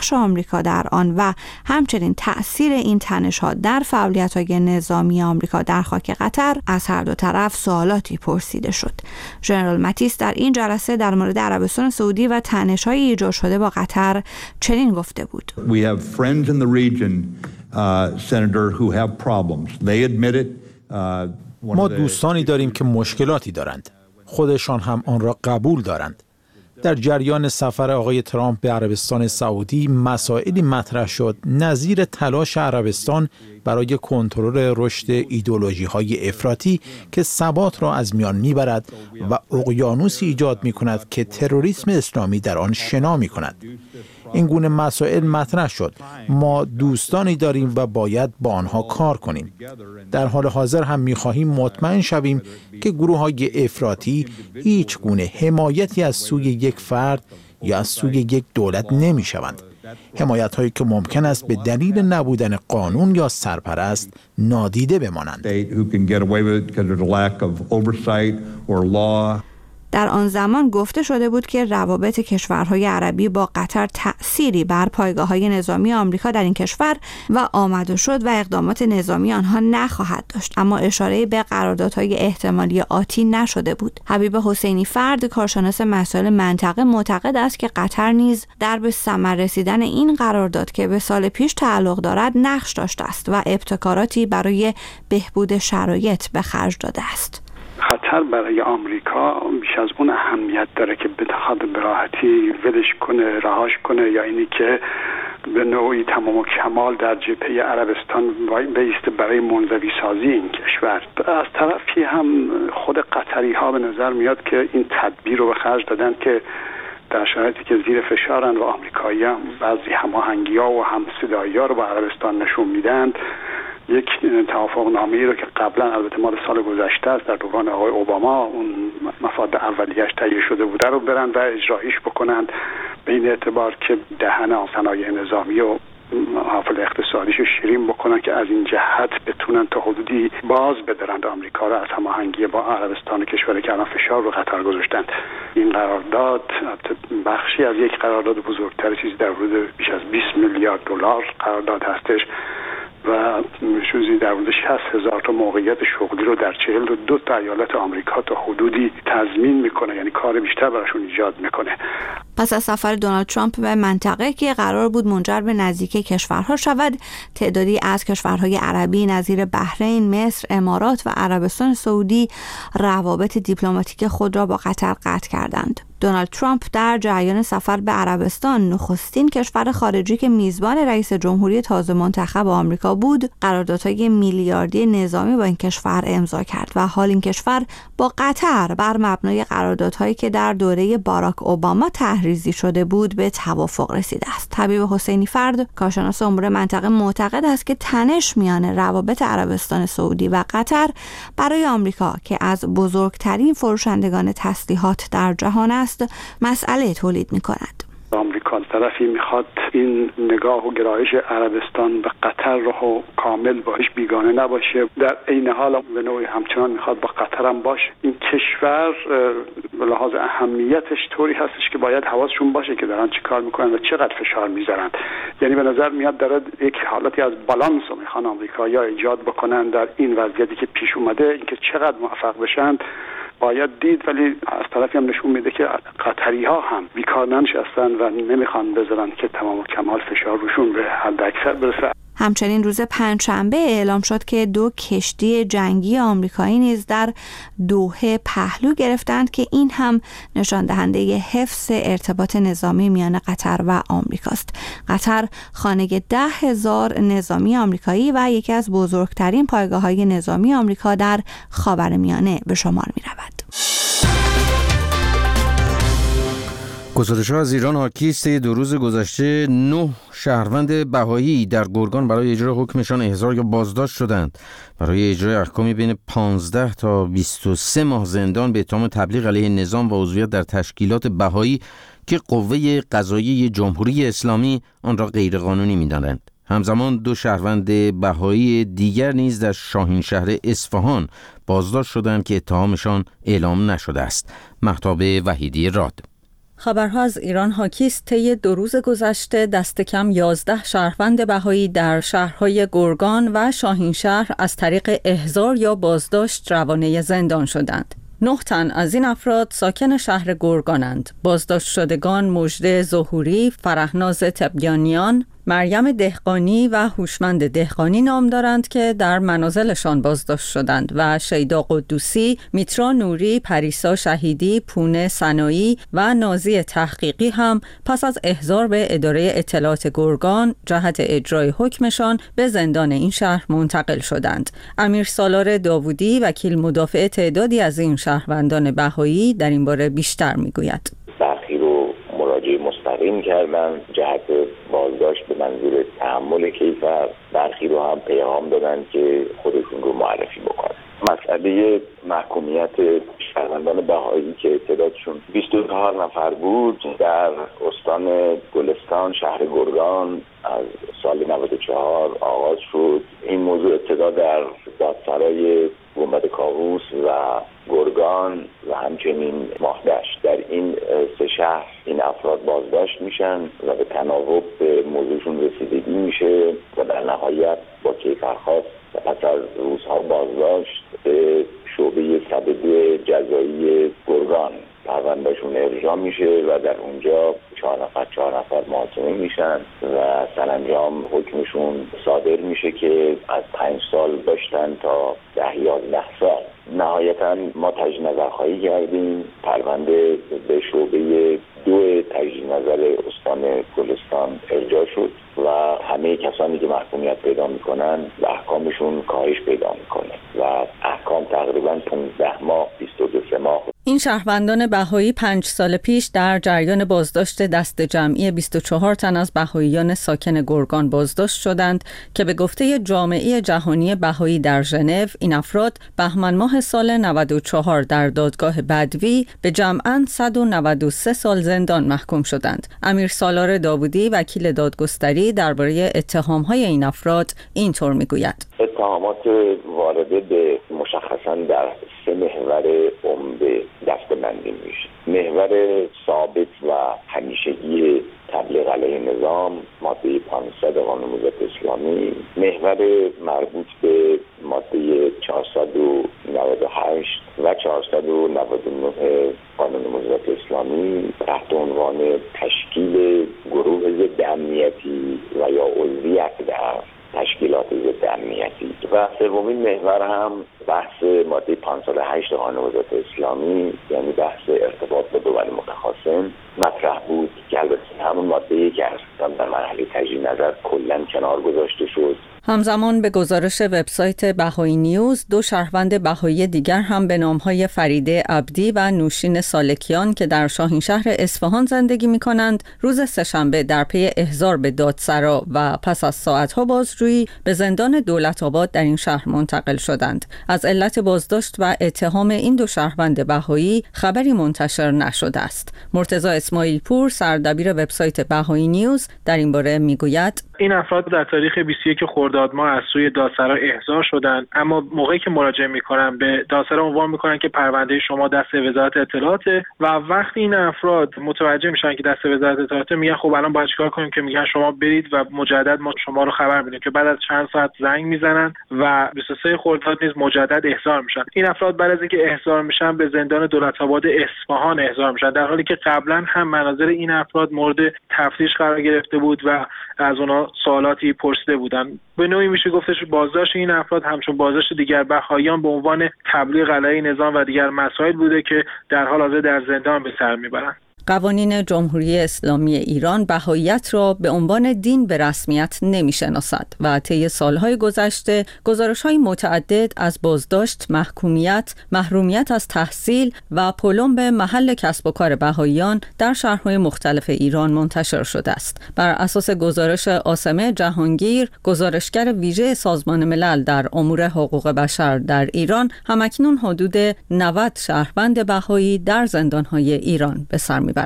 آمریکا در آن و همچنین تأثیر این تنش‌ها در فعالیت‌های نظامی آمریکا در خاک قطر از هر دو طرف سوالاتی پرسیده شد. ژنرال ماتیس در این جلسه در مورد عربستان سعودی و تنش‌های ایجاد شده با قطر چنین گفته بود: We have friends in the region, Senator, who have problems. They admit it. ما دوستانی داریم که مشکلاتی دارند. خودشان هم آن را قبول دارند. در جریان سفر آقای ترامپ به عربستان سعودی مسائلی مطرح شد نظیر تلاش عربستان برای کنترل رشد ایدئولوژی‌های افراطی که ثبات را از میان میبرد و اقیانوسی ایجاد می‌کند که تروریسم اسلامی در آن شنا می‌کند. این گونه مسائل مطرح شد. ما دوستانی داریم و باید با آنها کار کنیم. در حال حاضر هم می‌خواهیم مطمئن شویم که گروه‌های افراطی هیچ گونه حمایتی از سوی یک فرد یا از سوی یک دولت نمی‌شوند. حمایت‌هایی که ممکن است به دلیل نبودن قانون یا سرپرست نادیده بمانند. در آن زمان گفته شده بود که روابط کشورهای عربی با قطر تأثیری بر پایگاه‌های نظامی آمریکا در این کشور و آمد و شد و اقدامات نظامی آنها نخواهد داشت، اما اشاره به قراردادهای احتمالی آتی نشده بود. حبیب حسینی فرد، کارشناس مسائل منطقه، معتقد است که قطر نیز در به ثمر رسیدن این قرارداد که به سال پیش تعلق دارد نقش داشته است و ابتکاراتی برای بهبود شرایط به خرج داده است. خطر برای آمریکا بیش از اون اهمیت داره که بخواد به راحتی ولش کنه، رهاش کنه، یا اینی که به نوعی تمام و کمال در جبهه عربستان بیسته برای منزوی سازی این کشور. از طرفی هم خود قطری ها به نظر میاد که این تدبیر رو به خرج دادن که در شرایطی که زیر فشارن و آمریکایی هم بعضی هماهنگی ها و همصدایی ها رو با عربستان نشون میدن، یک توافق نامه‌ای رو که قبلا البته مال سال گذشته است در دوران آقای اوباما اون مفاد اولیه‌اش تهیه شده بوده رو برن و اجرایش بکنند، به این اعتبار که دهن صنایع نظامی و حافل اقتصادیشو شیرین بکنن که از این جهت بتونن تا حدودی باز بدارند آمریکا رو از هماهنگی با عربستان، کشوری که الان فشار رو قطر گذاشتند. این قرارداد بخشی از یک قرارداد بزرگتر، چیزی در حدود بیش از 20 میلیارد دلار قرارداد هستش و چیزی در حدود 60,000 تا موقعیت شغلی رو در 42 تا ایالت آمریکا تا حدودی تضمین میکنه، یعنی کار بیشتر براشون ایجاد میکنه. پس از سفر دونالد ترامپ به منطقه که قرار بود منجر به نزدیکی کشورها شود، تعدادی از کشورهای عربی نظیر بحرین، مصر، امارات و عربستان سعودی روابط دیپلماتیک خود را با قطر قطع کردند. دونالد ترامپ در جریان سفر به عربستان، نخستین کشور خارجی که میزبان رئیس جمهوری تازه منتخب آمریکا بود، قراردادهای میلیاردی نظامی با این کشور امضا کرد و حال این کشور با قطر بر مبنای قراردادهایی که در دوره باراک اوباما تحریزی شده بود به توافق رسیده است. حبیب حسینی فرد، کارشناس امور منطقه، معتقد است که تنش میان روابط عربستان سعودی و قطر برای آمریکا که از بزرگترین فروشندگان تسلیحات در جهان است مسئله تولید می‌کند. آمریکا از طرفی میخواد این نگاه و گرایش عربستان به قطر رو کامل باش بیگانه نباشه، در عین حال به نوعی همچنان میخواد با قطر هم باشه. این کشور به لحاظ اهمیتش طوری هستش که باید حواسشون باشه که دارن چی کار میکنن و چقدر فشار میذارن. یعنی به نظر میاد داره یک حالتی از بالانس رو میخوان آمریکایی‌ها ایجاد بکنن در این وضعیتی که پیش اومده. اینکه چقدر موفق بشن باید دید، ولی از طرفی هم نشون میده که قطری ها هم بیکار ننشستن و نمیخوان بذارن که تمام و کمال فشار روشون به حد اکثر برسه. همچنین روز پنجشنبه اعلام شد که 2 کشتی جنگی آمریکایی نیز در دوحه پهلو گرفتند که این هم نشان دهنده حفظ ارتباط نظامی میان قطر و آمریکاست. قطر خانه 10,000 نظامی آمریکایی و یکی از بزرگترین پایگاه‌های نظامی آمریکا در خاورمیانه به شمار می‌رود. گزارش‌ها از ایران حاکی است. 2 روز گذشته 9 شهروند بهایی در گرگان برای اجرای حکمشان احضار یا بازداشت شدند. برای اجرای احکامی بین 15 تا 23 ماه زندان به اتهام تبلیغ علیه نظام و عضویت در تشکیلات بهایی که قوه قضاییه جمهوری اسلامی آن را غیرقانونی می‌دانند. همزمان 2 شهروند بهایی دیگر نیز در شاهین شهر اصفهان بازداشت شدند که اتهامشان اعلام نشده است. مهتاب وحیدی راد. خبرها از ایران حاکی است طی 2 روز گذشته دست کم 11 شهروند بهایی در شهرهای گرگان و شاهینشهر از طریق احضار یا بازداشت روانه زندان شدند. 9 تن از این افراد ساکن شهر گرگانند. بازداشت شدگان مژده ظهوری، فرهناز تبیانیان، مریم دهقانی و هوشمند دهقانی نام دارند که در منازلشان بازداشت شدند و شیدا قدوسی، میترا نوری، پریسا شهیدی، پونه سنایی و نازی تحقیقی هم پس از احضار به اداره اطلاعات گرگان جهت اجرای حکمشان به زندان این شهر منتقل شدند. امیر سالار داوودی وکیل مدافع تعدادی از این شهروندان بهایی در این باره بیشتر میگوید. برخی رو مراجعه مستقیم کردن جهت بازداشت به منظور تحمل کیفر، برخی رو هم پیغام دادن که خودشون رو معرفی بکنن. مسئله محکومیت شهروندان بهایی که تعدادشون 24 نفر بود در استان گلستان شهر گرگان از سال 94 آغاز شد. این موضوع ابتدا در دادسرای گنبد کاووس و گرگان و همچنین ماهدشت در این 3 شهر این افراد بازداشت میشن و به تناوب به موضوعشون رسیدگی میشه و در نهایت با کیفرخواست و پس از روزها بازداشت به شعبه 102 جزایی گرگان پروندهشون ارجاع میشه و در اونجا 4 نفر محاکمه میشن و سرانجام حکمشون صادر میشه که از 5 سال داشتن تا 10-11 سال. نهایتا ما تجدید نظرخواهی کردیم، پرونده به شعبه 2 تجدید نظر استان گلستان ارجاع شد و همه کسانی که محکومیت پیدا میکنن و احکامشون کاهش پیدا میکنه و احکام تقریبا 15 ماه 22 ماه. این شهروندان بهایی 5 سال پیش در جریان بازداشت دست جمعی 24 تن از بهاییان ساکن گرگان بازداشت شدند که به گفته جامعه جهانی بهایی در ژنو این افراد بهمن ماه سال 94 در دادگاه بدوی به جمعاً 193 سال زندان محکوم شدند. امیر سالار داوودی وکیل دادگستری درباره اتهام‌های این افراد اینطور میگوید. اتهامات وارده به مشخصاً در 3 محور عمده دسته‌بندی میشه. محور ثابت و همیشگی تبلیغ علیه نظام ماده 500 قانون مجازات اسلامی، محور مربوط به ماده 498 و 499 قانون مجازات اسلامی تحت عنوان تشکیل گروه ضد امنیتی و یا عضویت در تشکیلات ضد امنیتی و سومین محور هم بحث ماده 508 قانون مجازات اسلامی یعنی بحث ارتباط با دول متخاصم مطرح بود که البته همون ماده‌ای که در مرحله تجدید نظر کلاً کنار گذاشته شد. همزمان به گزارش وبسایت بهایی نیوز 2 شهروند بهایی دیگر هم به نامهای فریده عبدی و نوشین سالکیان که در شاهینشهر اصفهان زندگی می‌کنند روز سه‌شنبه در پی احضار به دادسرا و پس از ساعت‌ها بازجویی به زندان دولت‌آباد در این شهر منتقل شدند. از علت بازداشت و اتهام این 2 شهروند بهایی خبری منتشر نشده است. مرتضی اسماعیل پور سردبیر وبسایت بهایی نیوز در این باره میگوید این افراد در تاریخ 21 خرداد ماه از سوی دادسرا احضار شدند، اما موقعی که مراجعه میکنن به دادسرا عنوان میکنن که پرونده شما دست وزارت اطلاعات و وقتی این افراد متوجه میشن که دست وزارت اطلاعات میگن خب الان باید چیکار کنیم که میگن شما برید و مجدد ما شما رو خبر میدیم که بعد از چند ساعت زنگ میزنن و 23 خرداد نیز مجدد احضار میشن. این افراد بعد از اینکه احضار میشن به زندان دولت‌آباد اصفهان احضار میشن در حالی که قبلا هم مناظر این افراد مورد تفتیش قرار گرفته بود و از اونها سوالاتی پرسیده بودن. به نوعی میشه گفتش بازداشت این افراد همچون بازداشت دیگر بهاییان به عنوان تبلیغ علیه نظام و دیگر مسائل بوده که در حال حاضر در زندان به سر میبرند. قوانین جمهوری اسلامی ایران بهاییت را به عنوان دین به رسمیت نمی‌شناسد و طی سالهای گذشته گزارش‌های متعدد از بازداشت، محکومیت، محرومیت از تحصیل و پلم به محل کسب و کار بهاییان در شهرهای مختلف ایران منتشر شده است. بر اساس گزارش عاصمه جهانگیر، گزارشگر ویژه سازمان ملل در امور حقوق بشر در ایران، همکنون حدود 90 شهروند بهایی در زندان‌های ایران به سر می‌برند.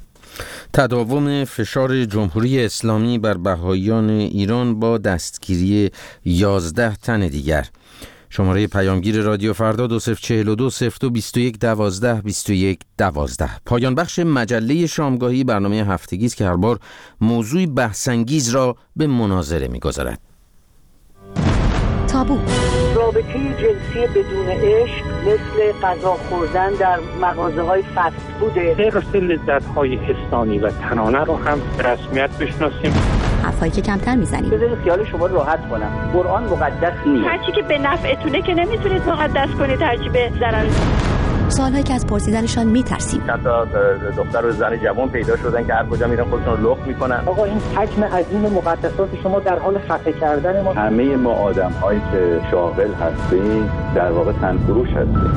تداوم فشار جمهوری اسلامی بر بهاییان ایران با دستگیری 11 تن دیگر. شماره پیامگیر رادیو فردا 2042 0221 12 21 12. پایان بخش مجله شامگاهی برنامه هفتگی است که هر بار موضوعی بحث‌انگیز را به مناظره می‌گذارد. تابو رابطه جنسی بدون عشق مثل غذا خوردن در مغازه‌های فست فوده. حفظ لذت‌های حسانی و تنانه رو هم به رسمیت بشناسیم. حرفایی که کمتر میزنیم. بذارید خیال شما راحت کنم. قرآن مقدس نیست. هرچی که به نفعتونه که نمیتونید مقدس کنید، هرچی به ضرر. سوالایی که از پرسیدنشان میترسیم. چند تا دختر و زن جوان پیدا شدن که هر کجا میرن خودشون رو لخت میکنن. آقا این حجم عظیم مقدسات شما در حال خفه کردن ما. همه ما آدم‌هایی که شاغل هستیم در واقع تنفروش هستیم.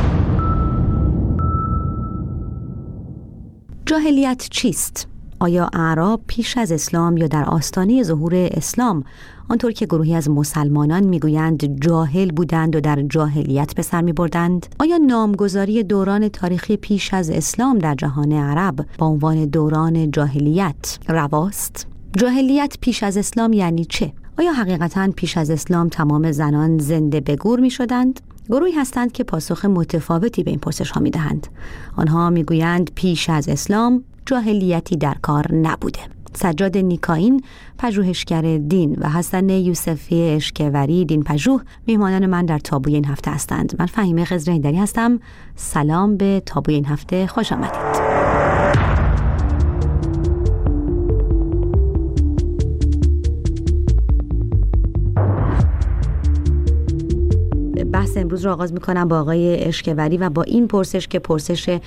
جاهلیت چیست؟ آیا اعراب پیش از اسلام یا در آستانه ظهور اسلام، آنطور که گروهی از مسلمانان میگویند، جاهل بودند و در جاهلیت به سر میبردند؟ آیا نامگذاری دوران تاریخی پیش از اسلام در جهان عرب با عنوان دوران جاهلیت رواست؟ جاهلیت پیش از اسلام یعنی چه؟ آیا حقیقتاً پیش از اسلام تمام زنان زنده به گور میشدند؟ گروهی هستند که پاسخ متفاوتی به این پرسش ها میدهند. آنها میگویند پیش از اسلام جاهلیتی در کار نبوده. سجاد نیکاین، پژوهشگر دین، و حسن یوسفی اشکوری، دین پژوه، میهمانان من در تابوی این هفته هستند. من فهیمه خضر هیدری هستم. سلام به تابوی این هفته، خوش آمدید. بحث امروز رو آغاز میکنم با آقای اشکوری و با این پرسش که پرسش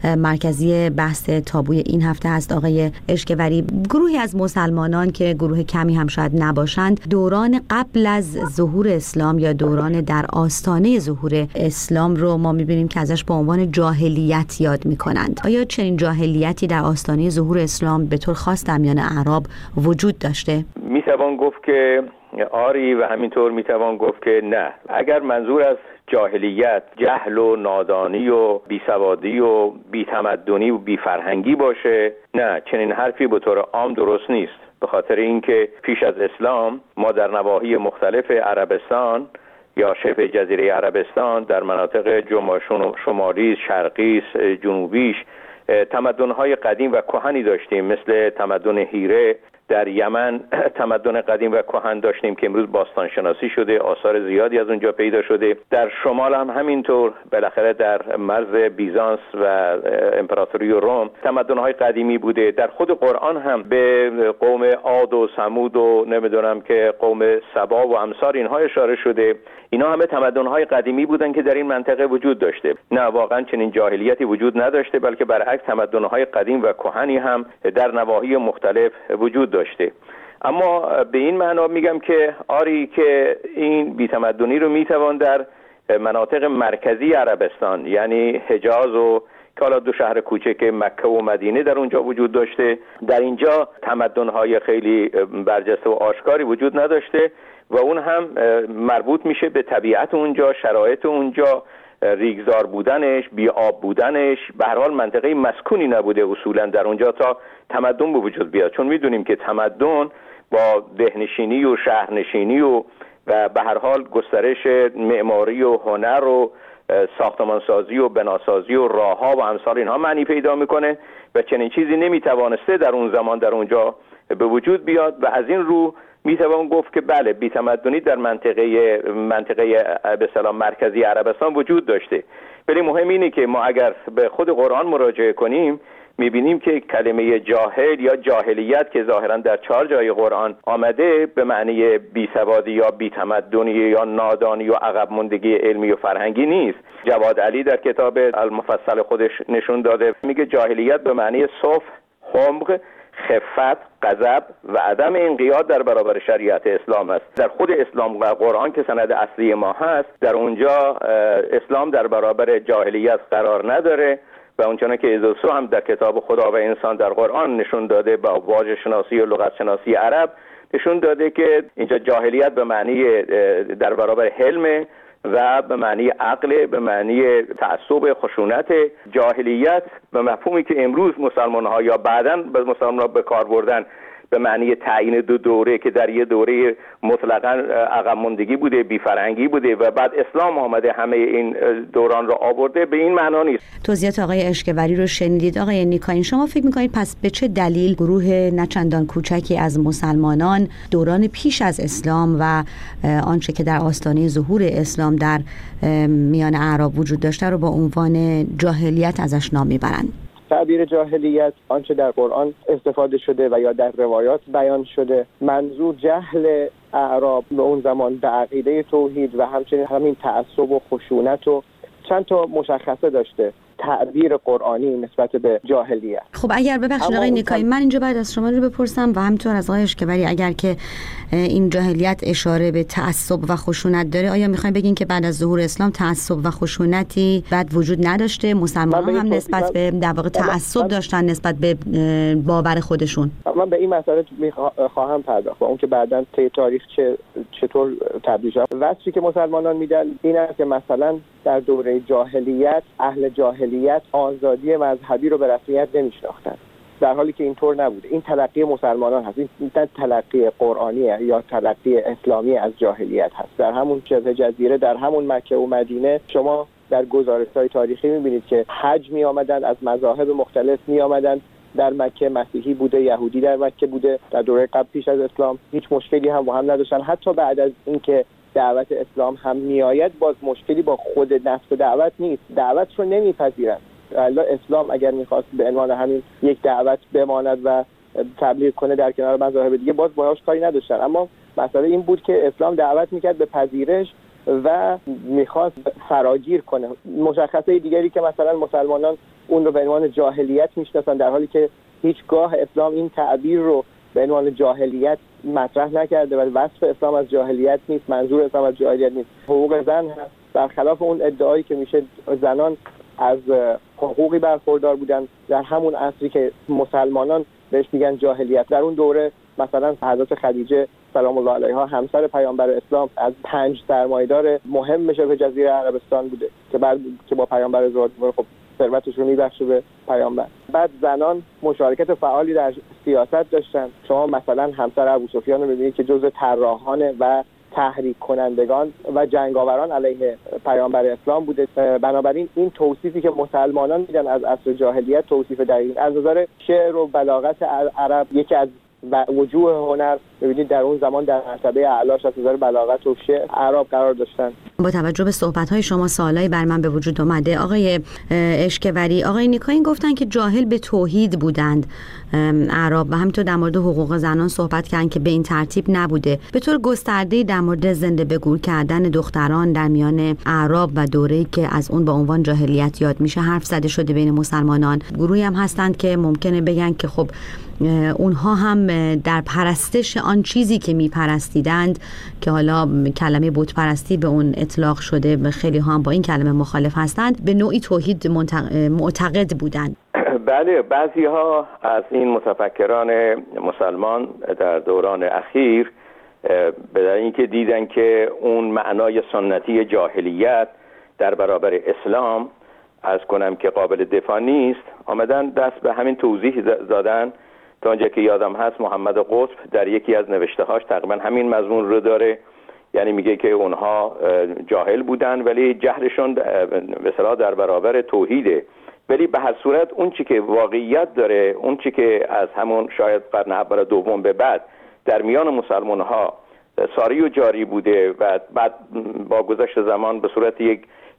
مرکزی بحث تابوی این هفته هست. آقای اشکوری، گروهی از مسلمانان که گروه کمی هم شاید نباشند، دوران قبل از ظهور اسلام یا دوران در آستانه ظهور اسلام رو ما میبینیم که ازش به عنوان جاهلیت یاد میکنند. آیا چنین جاهلیتی در آستانه ظهور اسلام به طور خاص در میان اعراب وجود داشته؟ میتوان گفت که آری و همینطور میتوان گفت که نه. اگر منظور از جاهلیت جهل و نادانی و بیسوادی و بیتمدنی و بیفرهنگی باشه، نه، چنین حرفی به طور عام درست نیست. به خاطر اینکه پیش از اسلام ما در نواحی مختلف عربستان یا شبه جزیره عربستان، در مناطق شمالی، شرقی، جنوبیش، تمدن‌های قدیم و کهنی داشتیم، مثل تمدن هیره در یمن. تمدن قدیم و کهن داشتیم که امروز باستان شناسی شده، آثار زیادی از اونجا پیدا شده. در شمال هم همینطور، بالاخره در مرز بیزانس و امپراتوری روم تمدن‌های قدیمی بوده. در خود قرآن هم به قوم عاد و ثمود و نمیدونم که قوم سبا و امثال اینها اشاره شده. اینا همه تمدن‌های قدیمی بودن که در این منطقه وجود داشته. نه، واقعا چنین جاهلیتی وجود نداشته، بلکه برعکس تمدن‌های قدیم و کهنی هم در نواحی مختلف وجود داشته. اما به این معنا میگم که آری که این بی‌تمدنی رو میتوان در مناطق مرکزی عربستان، یعنی حجاز و که حالا دو شهر کوچک مکه و مدینه در اونجا وجود داشته، در اینجا تمدن‌های خیلی برجسته و آشکاری وجود نداشته و اون هم مربوط میشه به طبیعت اونجا، شرایط اونجا، ریگزار بودنش، بی آب بودنش. به هر حال منطقه مسکونی نبوده اصولا در اونجا تا تمدن به وجود بیاد، چون میدونیم که تمدن با دهنشینی و شهرنشینی و به هر حال گسترش معماری و هنر و ساختمانسازی و بناسازی و راهها و امثال اینها معنی پیدا میکنه و چنین چیزی نمیتوانسته در اون زمان در اونجا به وجود بیاد و از این رو میتوان گفت که بله، بی‌تمدنی در منطقه به اصطلاح مرکزی عربستان وجود داشته. ولی مهم اینه که ما اگر به خود قرآن مراجعه کنیم میبینیم که کلمه جاهل یا جاهلیت که ظاهرا در 4 جای قرآن آمده به معنی بیسوادی یا بیتمدنی یا نادانی و عقب ماندگی علمی و فرهنگی نیست. جواد علی در کتاب المفصل خودش نشون داده، میگه جاهلیت به معنی صف، حمق، خفت، غضب و عدم انقیاد در برابر شریعت اسلام است. در خود اسلام و قرآن که سند اصلی ما هست، در اونجا اسلام در برابر جاهلیت قرار نداره و اونچنان که ایزوسو هم در کتاب خدا و انسان در قرآن نشون داده، با واژه شناسی و لغت شناسی عرب نشون داده که اینجا جاهلیت به معنی در برابر حلم و به معنی عقل، به معنی تعصب، خشونت. جاهلیت به مفهومی که امروز مسلمان ها یا بعداً به مسلمان ها به کار بردن به معنی تعیین دو دوره که در یه دوره مطلقاً عقب ماندگی بوده، بی‌فرهنگی بوده و بعد اسلام آمده همه این دوران رو آورده، به این معنا نیست. توضیحات آقای اشکوری رو شنیدید. آقای نیکاین، شما فکر می‌کنید پس به چه دلیل گروه نچندان کوچکی از مسلمانان دوران پیش از اسلام و آنچه که در آستانه ظهور اسلام در میان اعراب وجود داشته رو با عنوان جاهلیت ازش نام میبرند؟ تعبیر جاهلیت آنچه در قرآن استفاده شده و یا در روایات بیان شده، منظور جهل اعراب به اون زمان به عقیده توحید و همچنین همین تعصب و خشونت و چند تا مشخصه داشته تعبیر قرآنی نسبت به جاهلیت. خب اگر ببخشید آقای نیکایی، من اینجا بعد از شما رو بپرسم و همینطور از آقای اشکوری، اگر که این جاهلیت اشاره به تعصب و خشونت داره، آیا میخواین بگین که بعد از ظهور اسلام تعصب و خشونتی بعد وجود نداشته؟ مسلمانان هم نسبت به در واقع تعصب داشتن نسبت به باور خودشون؟ من به این مسئله خواهم پرداخت و اون که بعداً طی تاریخ چطور تبدیل شد. وصفی که مسلمانان میدن این است که مثلا در دوره جاهلیت اهل جاهلیت آزادی مذهبی رو به رسمیت نمیشناختن، در حالی که اینطور نبوده. این تلقی مسلمانان هست، این تلقی قرآنیه یا تلقی اسلامی از جاهلیت هست. در همون شبه جزیره، در همون مکه و مدینه شما در گزارش‌های تاریخی می‌بینید که حج می آمدن، از مذاهب مختلف می آمدن. در مکه مسیحی بوده، یهودی در مکه بوده، در دوره قبل پیش از اسلام هیچ مشکلی هم با هم نداشتن. حتی بعد از اینکه دعوت اسلام هم میآید باز مشکلی با خود نفس دعوت نیست، دعوت رو نمیپذیرن. اسلام اگر میخواست به عنوان همین یک دعوت بماند و تبلیغ کنه در کنار مذاهب دیگه، باز باهاش کاری نداشتن. اما مسئله این بود که اسلام دعوت میکرد به پذیرش و میخواست فراگیر کنه. مشخصه دیگری که مثلا مسلمانان اون رو به عنوان جاهلیت میشناسن، در حالی که هیچگاه اسلام این تعبیر رو به عنوان جاهلیت مطرح نکرده و وصف اسلام از جاهلیت نیست، منظور اسلام از جاهلیت نیست. حقوق زن هست، برخلاف اون ادعایی که میشه زنان از حقوقی برخوردار بودن در همون عصری که مسلمانان بهش میگن جاهلیت. در اون دوره مثلا حضرت خدیجه سلام الله علیها همسر پیامبر اسلام از 5 سرمایه‌دار مهم شبه جزیره عربستان بوده که با پیامبر ازدواج خب ثروتش رو میبخشه به پیامبر. بعد زنان مشارکت فعالی در سیاست داشتن. شما مثلا همسر ابوسفیان رو می‌بینید که جزء طراحان و تحریک کنندگان و جنگاوران علیه پیامبر اسلام بوده. بنابراین این توصیفی که مسلمانان میدن از عصر جاهلیت توصیف دقیق از نظر شعر و بلاغت عرب یکی از وجوه هنر ببینید در اون زمان در مرتبه اعلاش از نظر بلاغت و شعر عرب قرار داشتن. با توجه به صحبت‌های شما سوالایی بر من به وجود اومده. آقای اشکوری، آقای نیکاین گفتن که جاهل به توحید بودند اعراب و همینطور در مورد حقوق زنان صحبت کردن که به این ترتیب نبوده. به طور گسترده‌ای در مورد زنده به گور کردن دختران در میان اعراب و دوره‌ای که از اون به عنوان جاهلیت یاد میشه حرف زده شده بین مسلمانان. گروهی هم هستند که ممکنه بگن که خب اونها هم در پرستش آن چیزی که میپرستیدند که حالا کلمه بت پرستی به اون اطلاق شده، خیلی ها هم با این کلمه مخالف هستند، به نوعی توحید معتقد بودند. بله، بعضی ها از این متفکران مسلمان در دوران اخیر به اینکه دیدن که اون معنای سنتی جاهلیت در برابر اسلام از کنم که قابل دفاع نیست، آمدن دست به همین توضیح دادن. تا اونجا که یادم هست محمد قطب در یکی از نوشته‌هاش تقریبا همین مضمون رو داره، یعنی میگه که اونها جاهل بودن ولی جهلشون به اصطلاح در برابر توحیده. ولی به هر صورت اون چی که واقعیت داره، اون چی که از همون شاید قرن اول دوم به بعد در میان مسلمان‌ها ساری و جاری بوده و بعد با گذشت زمان به صورت یک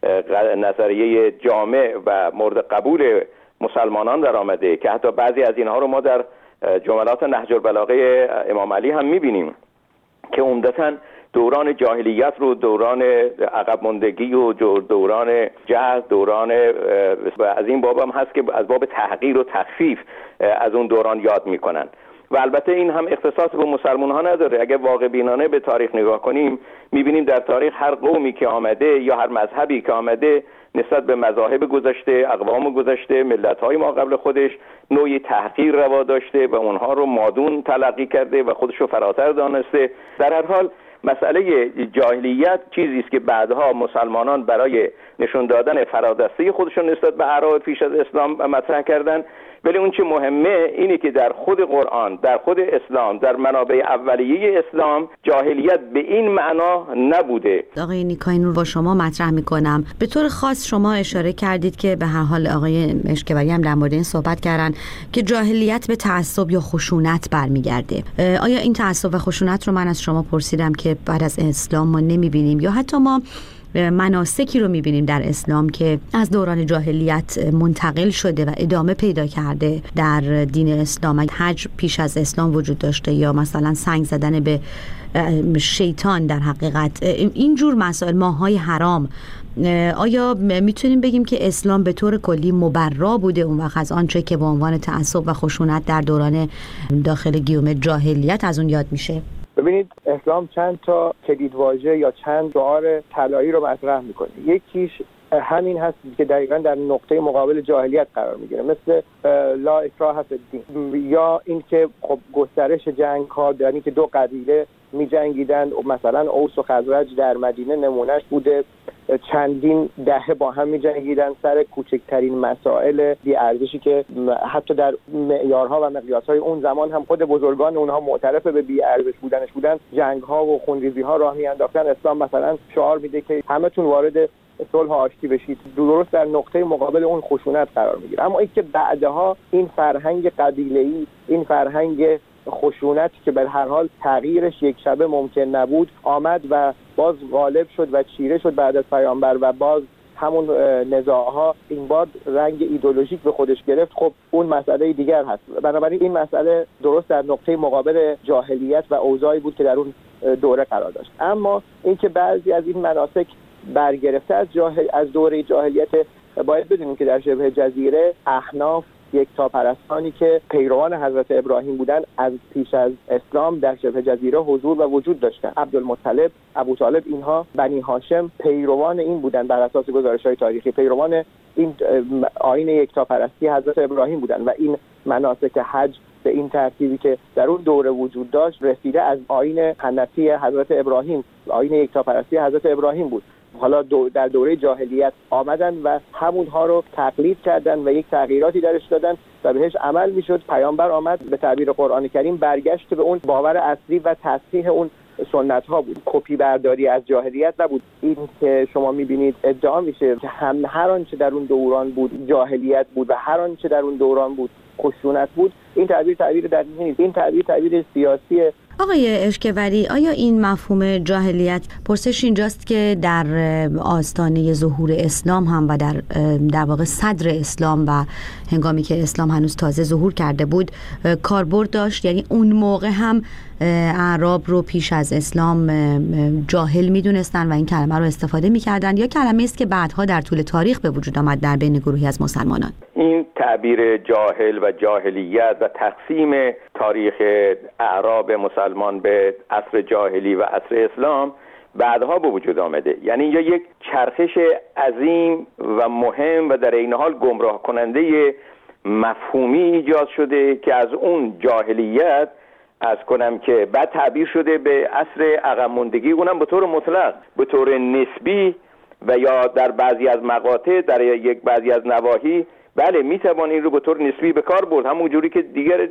نظریه جامع و مورد قبول مسلمانان در آمده که حتی بعضی از اینها رو ما در جملات نهج البلاغه امام علی هم می‌بینیم که عمدتاً دوران جاهلیت رو دوران عقب ماندگی و دوران جهل، دوران از این باب هم هست که از باب تحقیر و تخفیف از اون دوران یاد میکنن. و البته این هم اختصاص به مسلمان ها نداره. اگر واقع بینانه به تاریخ نگاه کنیم میبینیم در تاریخ هر قومی که آمده یا هر مذهبی که آمده نسبت به مذاهب گذشته، اقوام گذشته، ملت‌های ما قبل خودش نوعی تحقیر روا داشته و اونها رو مادون تلقی کرده و خودش رو فراتر دانسته. در هر حال مسئله جاهلیت چیزی است که بعدها مسلمانان برای نشون دادن فرادستی خودشون نسبت به اعراب پیش از اسلام مطرح کردن ولی اون چه مهمه اینه که در خود قرآن، در خود اسلام، در منابع اولیه اسلام جاهلیت به این معنا نبوده. آقای نیکاین رو با شما مطرح میکنم. به طور خاص شما اشاره کردید که به هر حال آقای اشکوری هم در مورد این صحبت کردن که جاهلیت به تعصب یا خشونت برمیگرده. آیا این تعصب و خشونت رو من از شما پرسیدم که بعد از اسلام ما نمیبینیم، یا حتی ما مناسکی رو میبینیم در اسلام که از دوران جاهلیت منتقل شده و ادامه پیدا کرده در دین اسلام؟ حج پیش از اسلام وجود داشته، یا مثلا سنگ زدن به شیطان در حقیقت، اینجور مسائل، ماهای حرام. آیا میتونیم بگیم که اسلام به طور کلی مبرا بوده اون وقت از آنچه که به عنوان تعصب و خشونت در دوران داخل گیومه جاهلیت از اون یاد میشه؟ ببینید، اسلام چند تا کلیدواژه یا چند شعار طلایی رو مطرح میکنه. یکیش همین هست که دقیقاً در نقطه مقابل جاهلیت قرار میگیره، مثل لا اکراه فی الدین، یا اینکه خب گسترش جنگ ها، یعنی که دو قبیله می‌جنگیدند، مثلا اوس و خزرج در مدینه نمونهش بوده، چندین دهه با هم می‌جنگیدن سر کوچکترین مسائل بی ارزشی که حتی در معیارها و مقیاس‌های اون زمان هم خود بزرگان اونها معترف به بی ارزش بودنش بودن، جنگ‌ها و خونریزی‌ها راه می‌انداختن. اسلام مثلا شعار میده که همتون وارد صلح و آشتی بشید، درست در نقطه مقابل اون خشونت قرار میگیره. اما این که بعدها این فرهنگ قبیله‌ای، این فرهنگ خشونتی که به هر حال تغییرش یک شبه ممکن نبود، آمد و باز غالب شد و چیره شد بعد از پیامبر، و باز همون نزاعها این بار رنگ ایدئولوژیک به خودش گرفت. خب اون مسئله دیگر هست. بنابراین این مسئله درست در نقطه مقابل جاهلیت و اوضاعی بود که در اون دوره قرار داشت. اما اینکه بعضی از این مناسک برگرفته از دوره جاهلیت، باید بدونیم که در شبه جزیره احناف، یکتاپرستانی که پیروان حضرت ابراهیم بودن، از پیش از اسلام در شبه جزیره حضور و وجود داشتن. عبدالمطلب، ابوطالب، اینها بنی هاشم پیروان این بودن، بر اساس گزارش‌های تاریخی پیروان این آیین یکتاپرستی حضرت ابراهیم بودن، و این مناسک حج به این ترتیبی که در اون دوره وجود داشت رسیده از آیین حنفی حضرت ابراهیم، آیین یکتاپرستی حضرت ابراهیم بود. حالا در دوره جاهلیت آمدن و همونها رو تقلید کردن و یک تغییراتی درش دادن و بهش عمل میشد. پیامبر آمد به تعبیر قرآن کریم برگشت به اون باور اصلی و تصحیح اون سنت ها بود، کپی برداری از جاهلیت نبود. این که شما میبینید ادعا میشه که هر آنچه در اون دوران بود جاهلیت بود و هر آنچه در اون دوران بود خشونت بود، این تعبیر دقیقی نیست. این تعبیر سیاسیه. آقای اشکوری، آیا این مفهوم جاهلیت، پرسش اینجاست که در آستانه ظهور اسلام هم و در واقع صدر اسلام و هنگامی که اسلام هنوز تازه ظهور کرده بود کاربرد داشت؟ یعنی اون موقع هم اعراب رو پیش از اسلام جاهل میدونستن و این کلمه رو استفاده میکردن، یا کلمه است که بعدها در طول تاریخ به وجود آمد در بین گروهی از مسلمانان؟ این تعبیر جاهل و جاهلیت و تقسیم تاریخ اعراب مسلمان به عصر جاهلی و عصر اسلام بعدها به وجود آمده. یعنی یا یک چرخش عظیم و مهم و در این حال گمراه کننده مفهومی ایجاد شده که از اون جاهلیت از کنم که بعد تعبیر شده به عصر عقب ماندگی، اونم به طور مطلق، به طور نسبی و یا در بعضی از مقاطع، در یک بعضی از نواحی بله میتوان این رو به طور نسبی به کار برد، همون جوری که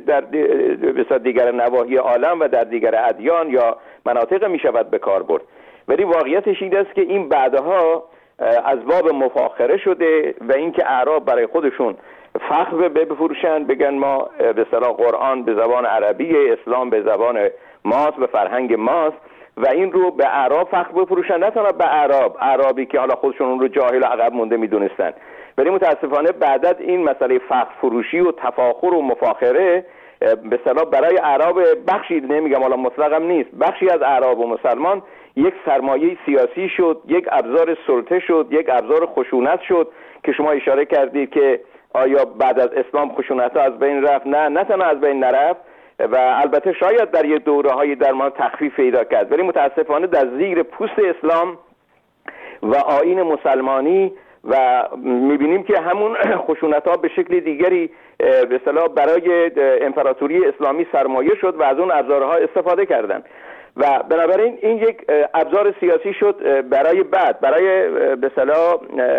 در دیگر نواحی عالم و در دیگر ادیان یا مناطق میشود به کار برد. ولی واقعیتش این است که این بعدها از باب مفاخره شده و اینکه اعراب برای خودشون فخر بفروشن، بگن ما به اصطلاح قرآن به زبان عربی، اسلام به زبان ماست، به فرهنگ ماست، و این رو به اعراب فخر بفروشن، نه تنها به اعرابی که حالا خودشون اون رو جاهل و عقب مونده میدونستن. ولی متاسفانه بعدت این مسئله فخر فروشی و تفاخر و مفاخره به اصطلاح برای اعراب بخشی، نمیگم حالا مطلقم نیست، بخشی از اعراب و مسلمان یک سرمایه سیاسی شد، یک ابزار سلطه شد، یک ابزار خشونت شد که شما اشاره کردید که آیا بعد از اسلام خشونت ها از بین رفت؟ نه تنها از بین نرفت و البته شاید در یک دوره‌های درمان تخفیف پیدا کرد، ولی متاسفانه در زیر پوست اسلام و آیین مسلمانی و میبینیم که همون خشونت ها به شکل دیگری به اصطلاح برای امپراتوری اسلامی سرمایه شد و از اون ابزارها استفاده کردن. و بنابراین این یک ابزار سیاسی شد برای بعد، برای به اصطلاح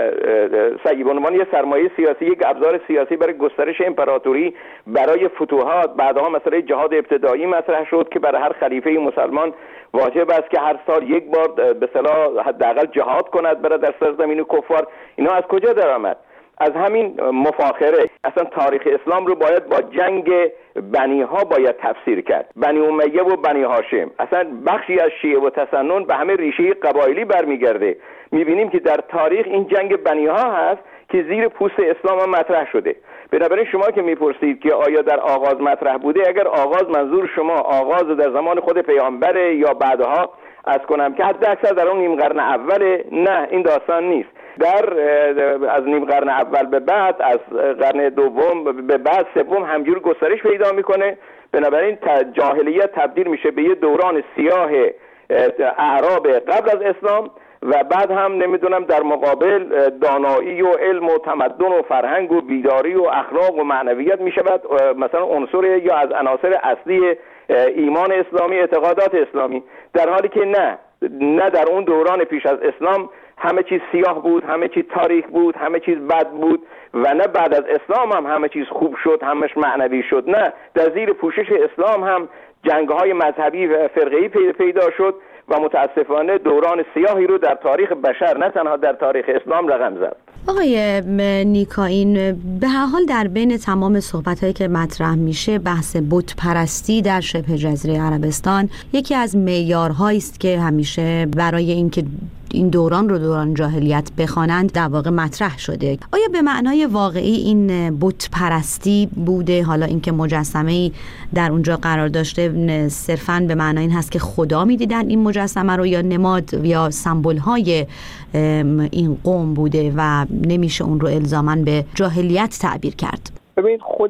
به عنوان یه سرمایه سیاسی، یک ابزار سیاسی برای گسترش امپراتوری، برای فتوحات. بعدها مسئله جهاد ابتدایی مطرح شد که برای هر خلیفه مسلمان واجب است که هر سال یک بار به اصطلاح حداقل جهاد کند برای در سرزمین کفار. اینا از کجا درآمد؟ از همین مفاخره. اصلا تاریخ اسلام رو باید با جنگ بنی ها باید تفسیر کرد، بنی امیه و بنی هاشم. اصلا بخشی از شیعه و تسنن به همه ریشه قبایلی برمیگرده. میبینیم که در تاریخ این جنگ بنی ها هست که زیر پوست اسلام هم مطرح شده. بنابراین شما که میپرسید که آیا در آغاز مطرح بوده، اگر آغاز منظور شما آغاز در زمان خود پیامبره یا بعدها، از کنم که حد اکثر در اون نیم قرن اوله، نه این داستان نیست. از نیم قرن اول به بعد، از قرن دوم به بعد، سوم همجور گسترش پیدا میکنه. بنابراین جاهلیت تبدیل میشه به یه دوران سیاه اعراب قبل از اسلام و بعد هم نمیدونم در مقابل دانایی و علم و تمدن و فرهنگ و بیداری و اخلاق و معنویت میشود مثلا عنصر یا از عناصر اصلی ایمان اسلامی، اعتقادات اسلامی، در حالی که نه در اون دوران پیش از اسلام همه چیز سیاه بود، همه چیز تاریک بود، همه چیز بد بود و نه بعد از اسلام هم همه چیز خوب شد، همش معنوی شد. نه، در زیر پوشش اسلام هم جنگ‌های مذهبی و فرقه‌ای پیدا شد و متاسفانه دوران سیاهی رو در تاریخ بشر نه تنها در تاریخ اسلام رقم زد. آقای نیکائین، به هر حال در بین تمام صحبت‌هایی که مطرح میشه بحث بت پرستی در شبه جزیره عربستان یکی از معیارهایی است که همیشه برای اینکه این دوران رو دوران جاهلیت بخوانند در واقع مطرح شده. آیا به معنای واقعی این بت پرستی بوده؟ حالا اینکه مجسمه‌ای در اونجا قرار داشته صرفاً به معنای این هست که خدا می‌دیدن این مجسمه رو، یا نماد یا سمبول‌های این قوم بوده و نمیشه اون رو الزاماً به جاهلیت تعبیر کرد؟ ببین، خود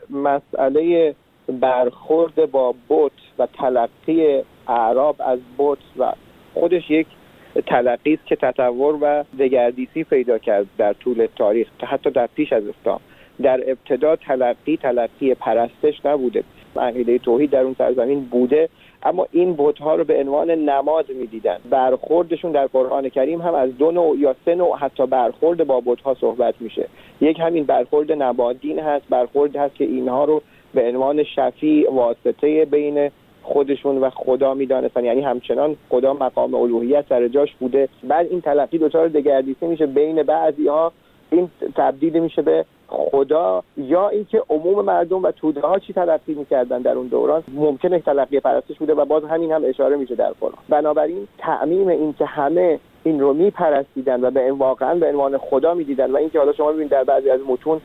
مسئله برخورد با بت و تلقی اعراب از بت و خودش یک تلقی است که تطور و دگردیسی پیدا کرد در طول تاریخ، حتی در پیش از اسلام. در ابتدا تلقی پرستش نبوده، عقیده توحید در اون سرزمین بوده، اما این بت‌ها رو به عنوان نماد می‌دیدن. برخوردشون در قرآن کریم هم از 2 نوع یا 3 نوع حتی برخورد با بت‌ها صحبت میشه. یک همین برخورد نمادین هست، برخورد هست که اینها رو به عنوان شفیع، واسطه بین خودشون و خدا میدانستن، یعنی همچنان خدا مقام الوهیت سر جاش بوده. بعد این تلقی دچار دگردیسی میشه، بین بعضی‌ها این تبدیل میشه به خدا، یا اینکه عموم مردم و توده ها چی تلقی میکردن در اون دوران ممکنه تلقی پرستش بوده و باز همین هم اشاره میشه در قرآن. بنابراین تعمیم این که همه این رو میپرستیدن و به واقعا به عنوان خدا میدیدن و اینکه حالا شما ببینید در بعضی از متون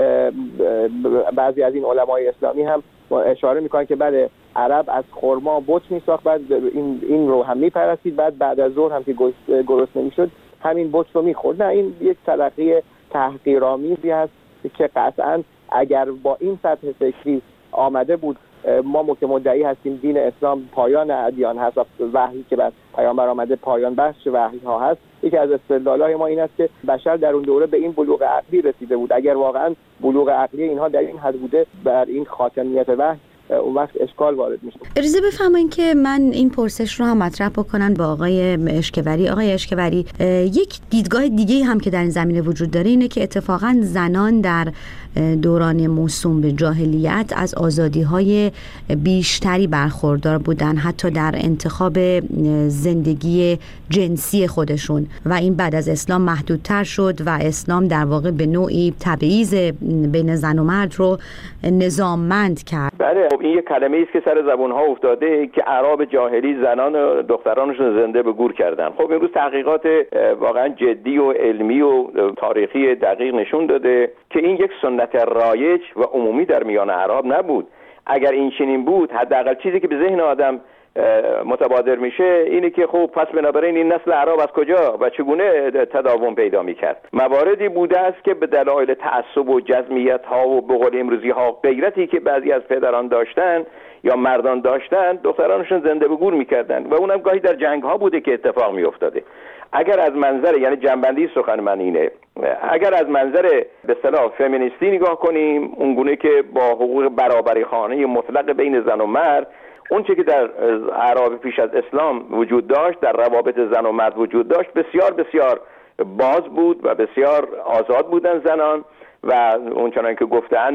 بعضی از این علمای اسلامی هم اشاره میکنن که بله عرب از خرما بت میساخت، بعد این رو هم میپرستید، بعد از ظهر هم که گرسنه نمیشد همین بت رو میخورد. نه، این یک تلقی تحقیرآمیزی هست که قطعا اگر با این سطح فکری آمده بود، ما که مدعی هستیم دین اسلام پایان ادیان هست و وحی که بر پیامبر آمده پایان بخش وحی ها هست، یکی از استدلال‌های ما این است که بشر در اون دوره به این بلوغ عقلی رسیده بود. اگر واقعا بلوغ عقلی اینها در این حد بوده، بر این خاتمیت وحی اون وقت اشکال وارد میشه. اجازه بفرمایید که من این پرسش رو هم مطرح بکنم با آقای اشکوری. آقای اشکوری، یک دیدگاه دیگه هم که در این زمینه وجود داره اینه که اتفاقا زنان در دوران موسوم به جاهلیت از آزادی‌های بیشتری برخوردار بودن، حتی در انتخاب زندگی جنسی خودشون، و این بعد از اسلام محدودتر شد و اسلام در واقع به نوعی تبعیض بین زن و مرد رو نظاممند کرد. بله، این یک کلمه است که سر زبون‌ها افتاده که اعراب جاهلی زنان و دخترانشون زنده به گور کردن. خب امروز تحقیقات واقعا جدی و علمی و تاریخی دقیق نشون داده که این یک سنت رایج و عمومی در میان اعراب نبود. اگر این چنین بود، حداقل چیزی که به ذهن آدم متبادر میشه اینه که خب پس بنابراین این نسل اعراب از کجا و چگونه تداوم پیدا میکرد؟ مواردی بوده است که به دلایل تعصب و جزمیت ها و به قول امروزی ها غیرتی که بعضی از پدران داشتن یا مردان داشتن، دخترانشون زنده به گور میکردن و اونم گاهی در جنگ ها بوده که اتفاق میافتاده. اگر از منظر، یعنی جنبندی سخن من اینه، اگر از منظر به اصطلاح فمینیستی نگاه کنیم، اونگونه که با حقوق برابری خانه مطلق بین زن و مرد، اون چه که در اعراب پیش از اسلام وجود داشت، در روابط زن و مرد وجود داشت، بسیار بسیار باز بود و بسیار آزاد بودن زنان و اونچنان که گفتن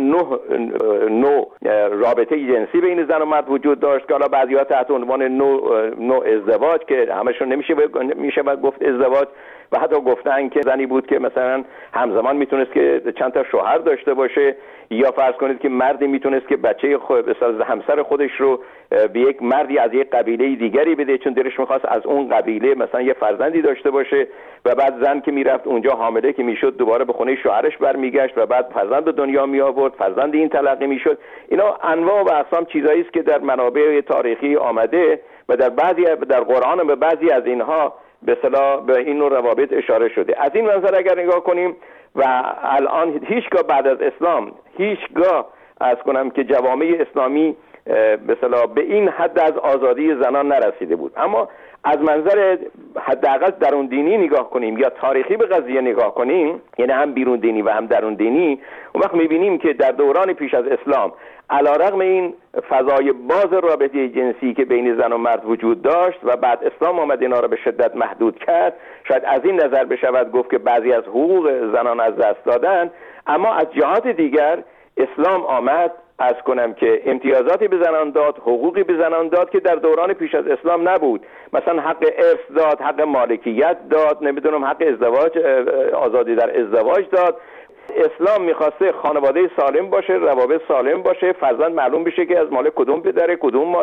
9 رابطه جنسی بین زن و مرد وجود داشت که حالا بعضی‌ها تحت عنوان نوع ازدواج که همشون نمیشه گفت ازدواج، و حتی گفتن که زنی بود که مثلا همزمان میتونست که چند تا شوهر داشته باشه، یا فرض کنید که مردی میتونست که بچه همسر خودش رو به یک مردی از یک قبیله دیگری بده چون دلش میخواست از اون قبیله مثلا یه فرزندی داشته باشه، و بعد زن که میرفت اونجا حامله که میشد دوباره به خونه شوهرش برمیگشت و بعد فرزند به دنیا می آورد، فرزند این تلقی میشد. اینا انواع و اقسام چیزایی است که در منابع تاریخی آمده و در قرآن به بعضی از اینها به اصطلاح به این نوع روابط اشاره شده. از این منظر اگر نگاه کنیم و الان هیچگاه بعد از اسلام هیچگاه از کنم که جوامع اسلامی به اصطلاح به این حد از آزادی زنان نرسیده بود، اما از منظر حداقل درون دینی نگاه کنیم یا تاریخی به قضیه نگاه کنیم، یعنی هم بیرون دینی و هم درون دینی، اون وقت می‌بینیم که در دوران پیش از اسلام علیرغم این فضای باز رابطه جنسی که بین زن و مرد وجود داشت و بعد اسلام آمد اینا را به شدت محدود کرد، شاید از این نظر بشود گفت که بعضی از حقوق زنان از دست دادن، اما از جهات دیگر اسلام آمد از کنم که امتیازاتی به زنان داد، حقوقی به زنان داد که در دوران پیش از اسلام نبود. مثلا حق ارث داد، حق مالکیت داد، نمیدونم حق ازدواج، آزادی در ازدواج داد. اسلام میخواسته خانواده سالم باشه، روابط سالم باشه، فرزند معلوم بشه که از مال کدوم پدره کدوم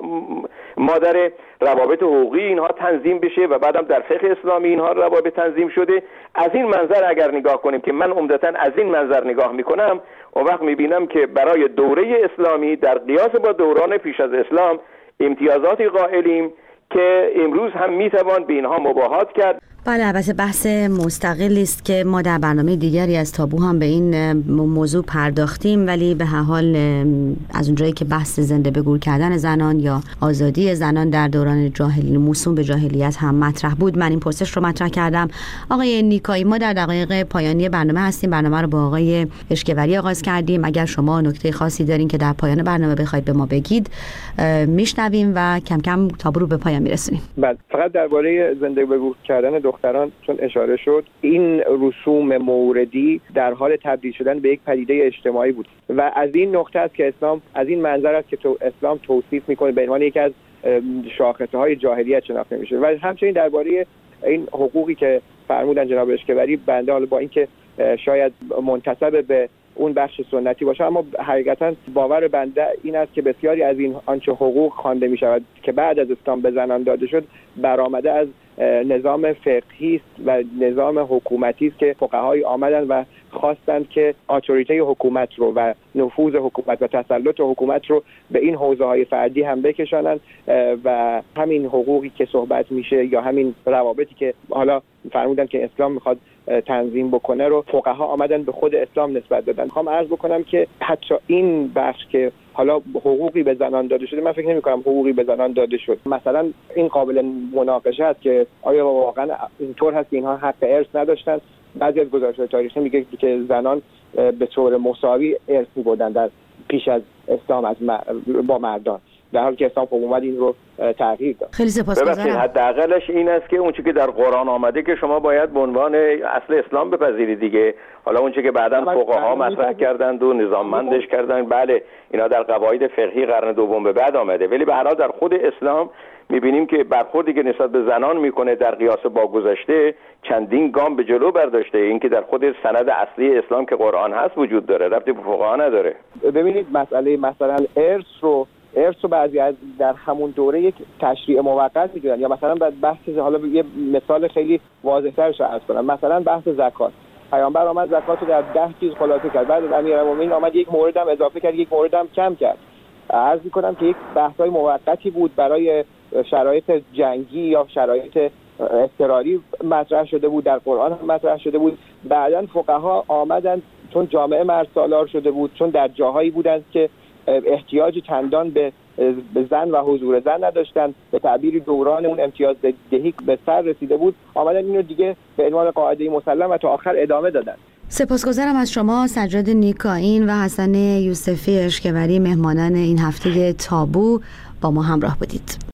مادره، روابط حقوقی اینها تنظیم بشه و بعدم در فقه اسلامی اینها روابط تنظیم شده. از این منظر اگر نگاه کنیم که من عمدتاً از این منظر نگاه میکنم، اون وقت میبینم که برای دوره اسلامی در قیاس با دوران پیش از اسلام امتیازاتی قائلیم که امروز هم میتوان به اینها مباهات کرد. بله، البته بحث مستقلی است که ما در برنامه دیگری از تابو هم به این موضوع پرداختیم، ولی به هر حال از اونجایی که بحث زنده به گور کردن زنان یا آزادی زنان در دوران جاهلی موسوم به جاهلیت هم مطرح بود، من این پرسش رو مطرح کردم. آقای نیکایی، ما در دقایق پایانی برنامه هستیم. برنامه رو با آقای اشکوری آغاز کردیم. اگر شما نکته خاصی دارین که در پایان برنامه بخواید به ما بگید میشنویم و کم کم تابو رو به پایان میرسونیم. بله، فقط درباره زنده به گور کردن دختران چون اشاره شد، این رسوم موردی در حال تبدیل شدن به یک پدیده اجتماعی بود و از این نقطه است که اسلام، از این منظر است که اسلام توصیف میکنه به عنوان یکی از شاخصه‌های جاهلیت شناخته میشه. و همچنین درباره این حقوقی که فرمودن جناب اشکوری، بنده حالا با اینکه شاید منتسب به اون بخش سنتی باشه، اما حقیقتا باور بنده این است که بسیاری از این آنچه حقوق خوانده می شود که بعد از اسلام به زنان داده شد برآمده از نظام فقهی است و نظام حکومتی است که فقهای آمدن و خواستند که اتوریته حکومت رو و نفوذ حکومت و تسلط حکومت رو به این حوزه‌های فردی هم بکشانند و همین حقوقی که صحبت میشه یا همین روابطی که حالا فرمودن که اسلام میخواد تنظیم بکنه رو فقها آمدن به خود اسلام نسبت دادن. میخوام عرض بکنم که حتی این بخش که حالا حقوقی به زنان داده شده، من فکر نمی‌کنم حقوقی به زنان داده شد. مثلا این قابل مناقشه است که آیا واقعا اینطور هست که اینها حق ارث نداشتن؟ بعضی از گزارش‌های تاریخی میگه که زنان به طور مساوی ارث می‌بردن در پیش از اسلام با مردان، در حالی که اسلام اومد این رو تغییر داد. خیلی سپاسگزارم. حداقلش این است که اون چیزی که در قرآن آمده که شما باید به عنوان اصل اسلام بپذیرید دیگه. حالا اون چیزی که بعداً فقها مطرح کردند و نظاممندش کردن، بله اینا در قواعد فقهی قرن دوم به بعد آمده، ولی به هر حال در خود اسلام می‌بینیم که برخوردی که نسبت به زنان میکنه در قیاس با گذشته چندین گام به جلو برداشته. این که در خود سند اصلی اسلام که قرآن هست وجود داره، ربطی به فقها نداره. ببینید مسئله مثلا ارث رو بعضی از در همون دوره یک تشریع موقت می‌دونن، یا مثلا بحث، حالا یه مثال خیلی واضح‌ترش رو عرض کنم، مثلا بحث زکات. پیامبر آمد زکات رو در 10 چیز خلاصه کرد، بعد امیرالمومنین آمد یک مورد هم اضافه کرد، یک مورد هم کم کرد. عرض می‌کنم که یک بحث‌های موقتی بود برای شرایط جنگی یا شرایط اضطراری مطرح شده بود، در قرآن هم مطرح شده بود. بعداً فقها آمدن چون جامعه مرد سالار شده بود، چون در جاهایی بودند که احتیاج چندان به زن و حضور زن نداشتن، به تعبیری دوران اون امتیاز دهی به سر رسیده بود، آمدن اینو دیگه به عنوان قاعده مسلم و تا آخر ادامه دادن. سپاسگزارم از شما سجاد نیکاین و حسن یوسفی اشکوری، مهمانان این هفته تابو. با ما همراه بودید.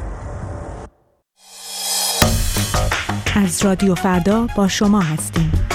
از رادیو فردا با شما هستیم.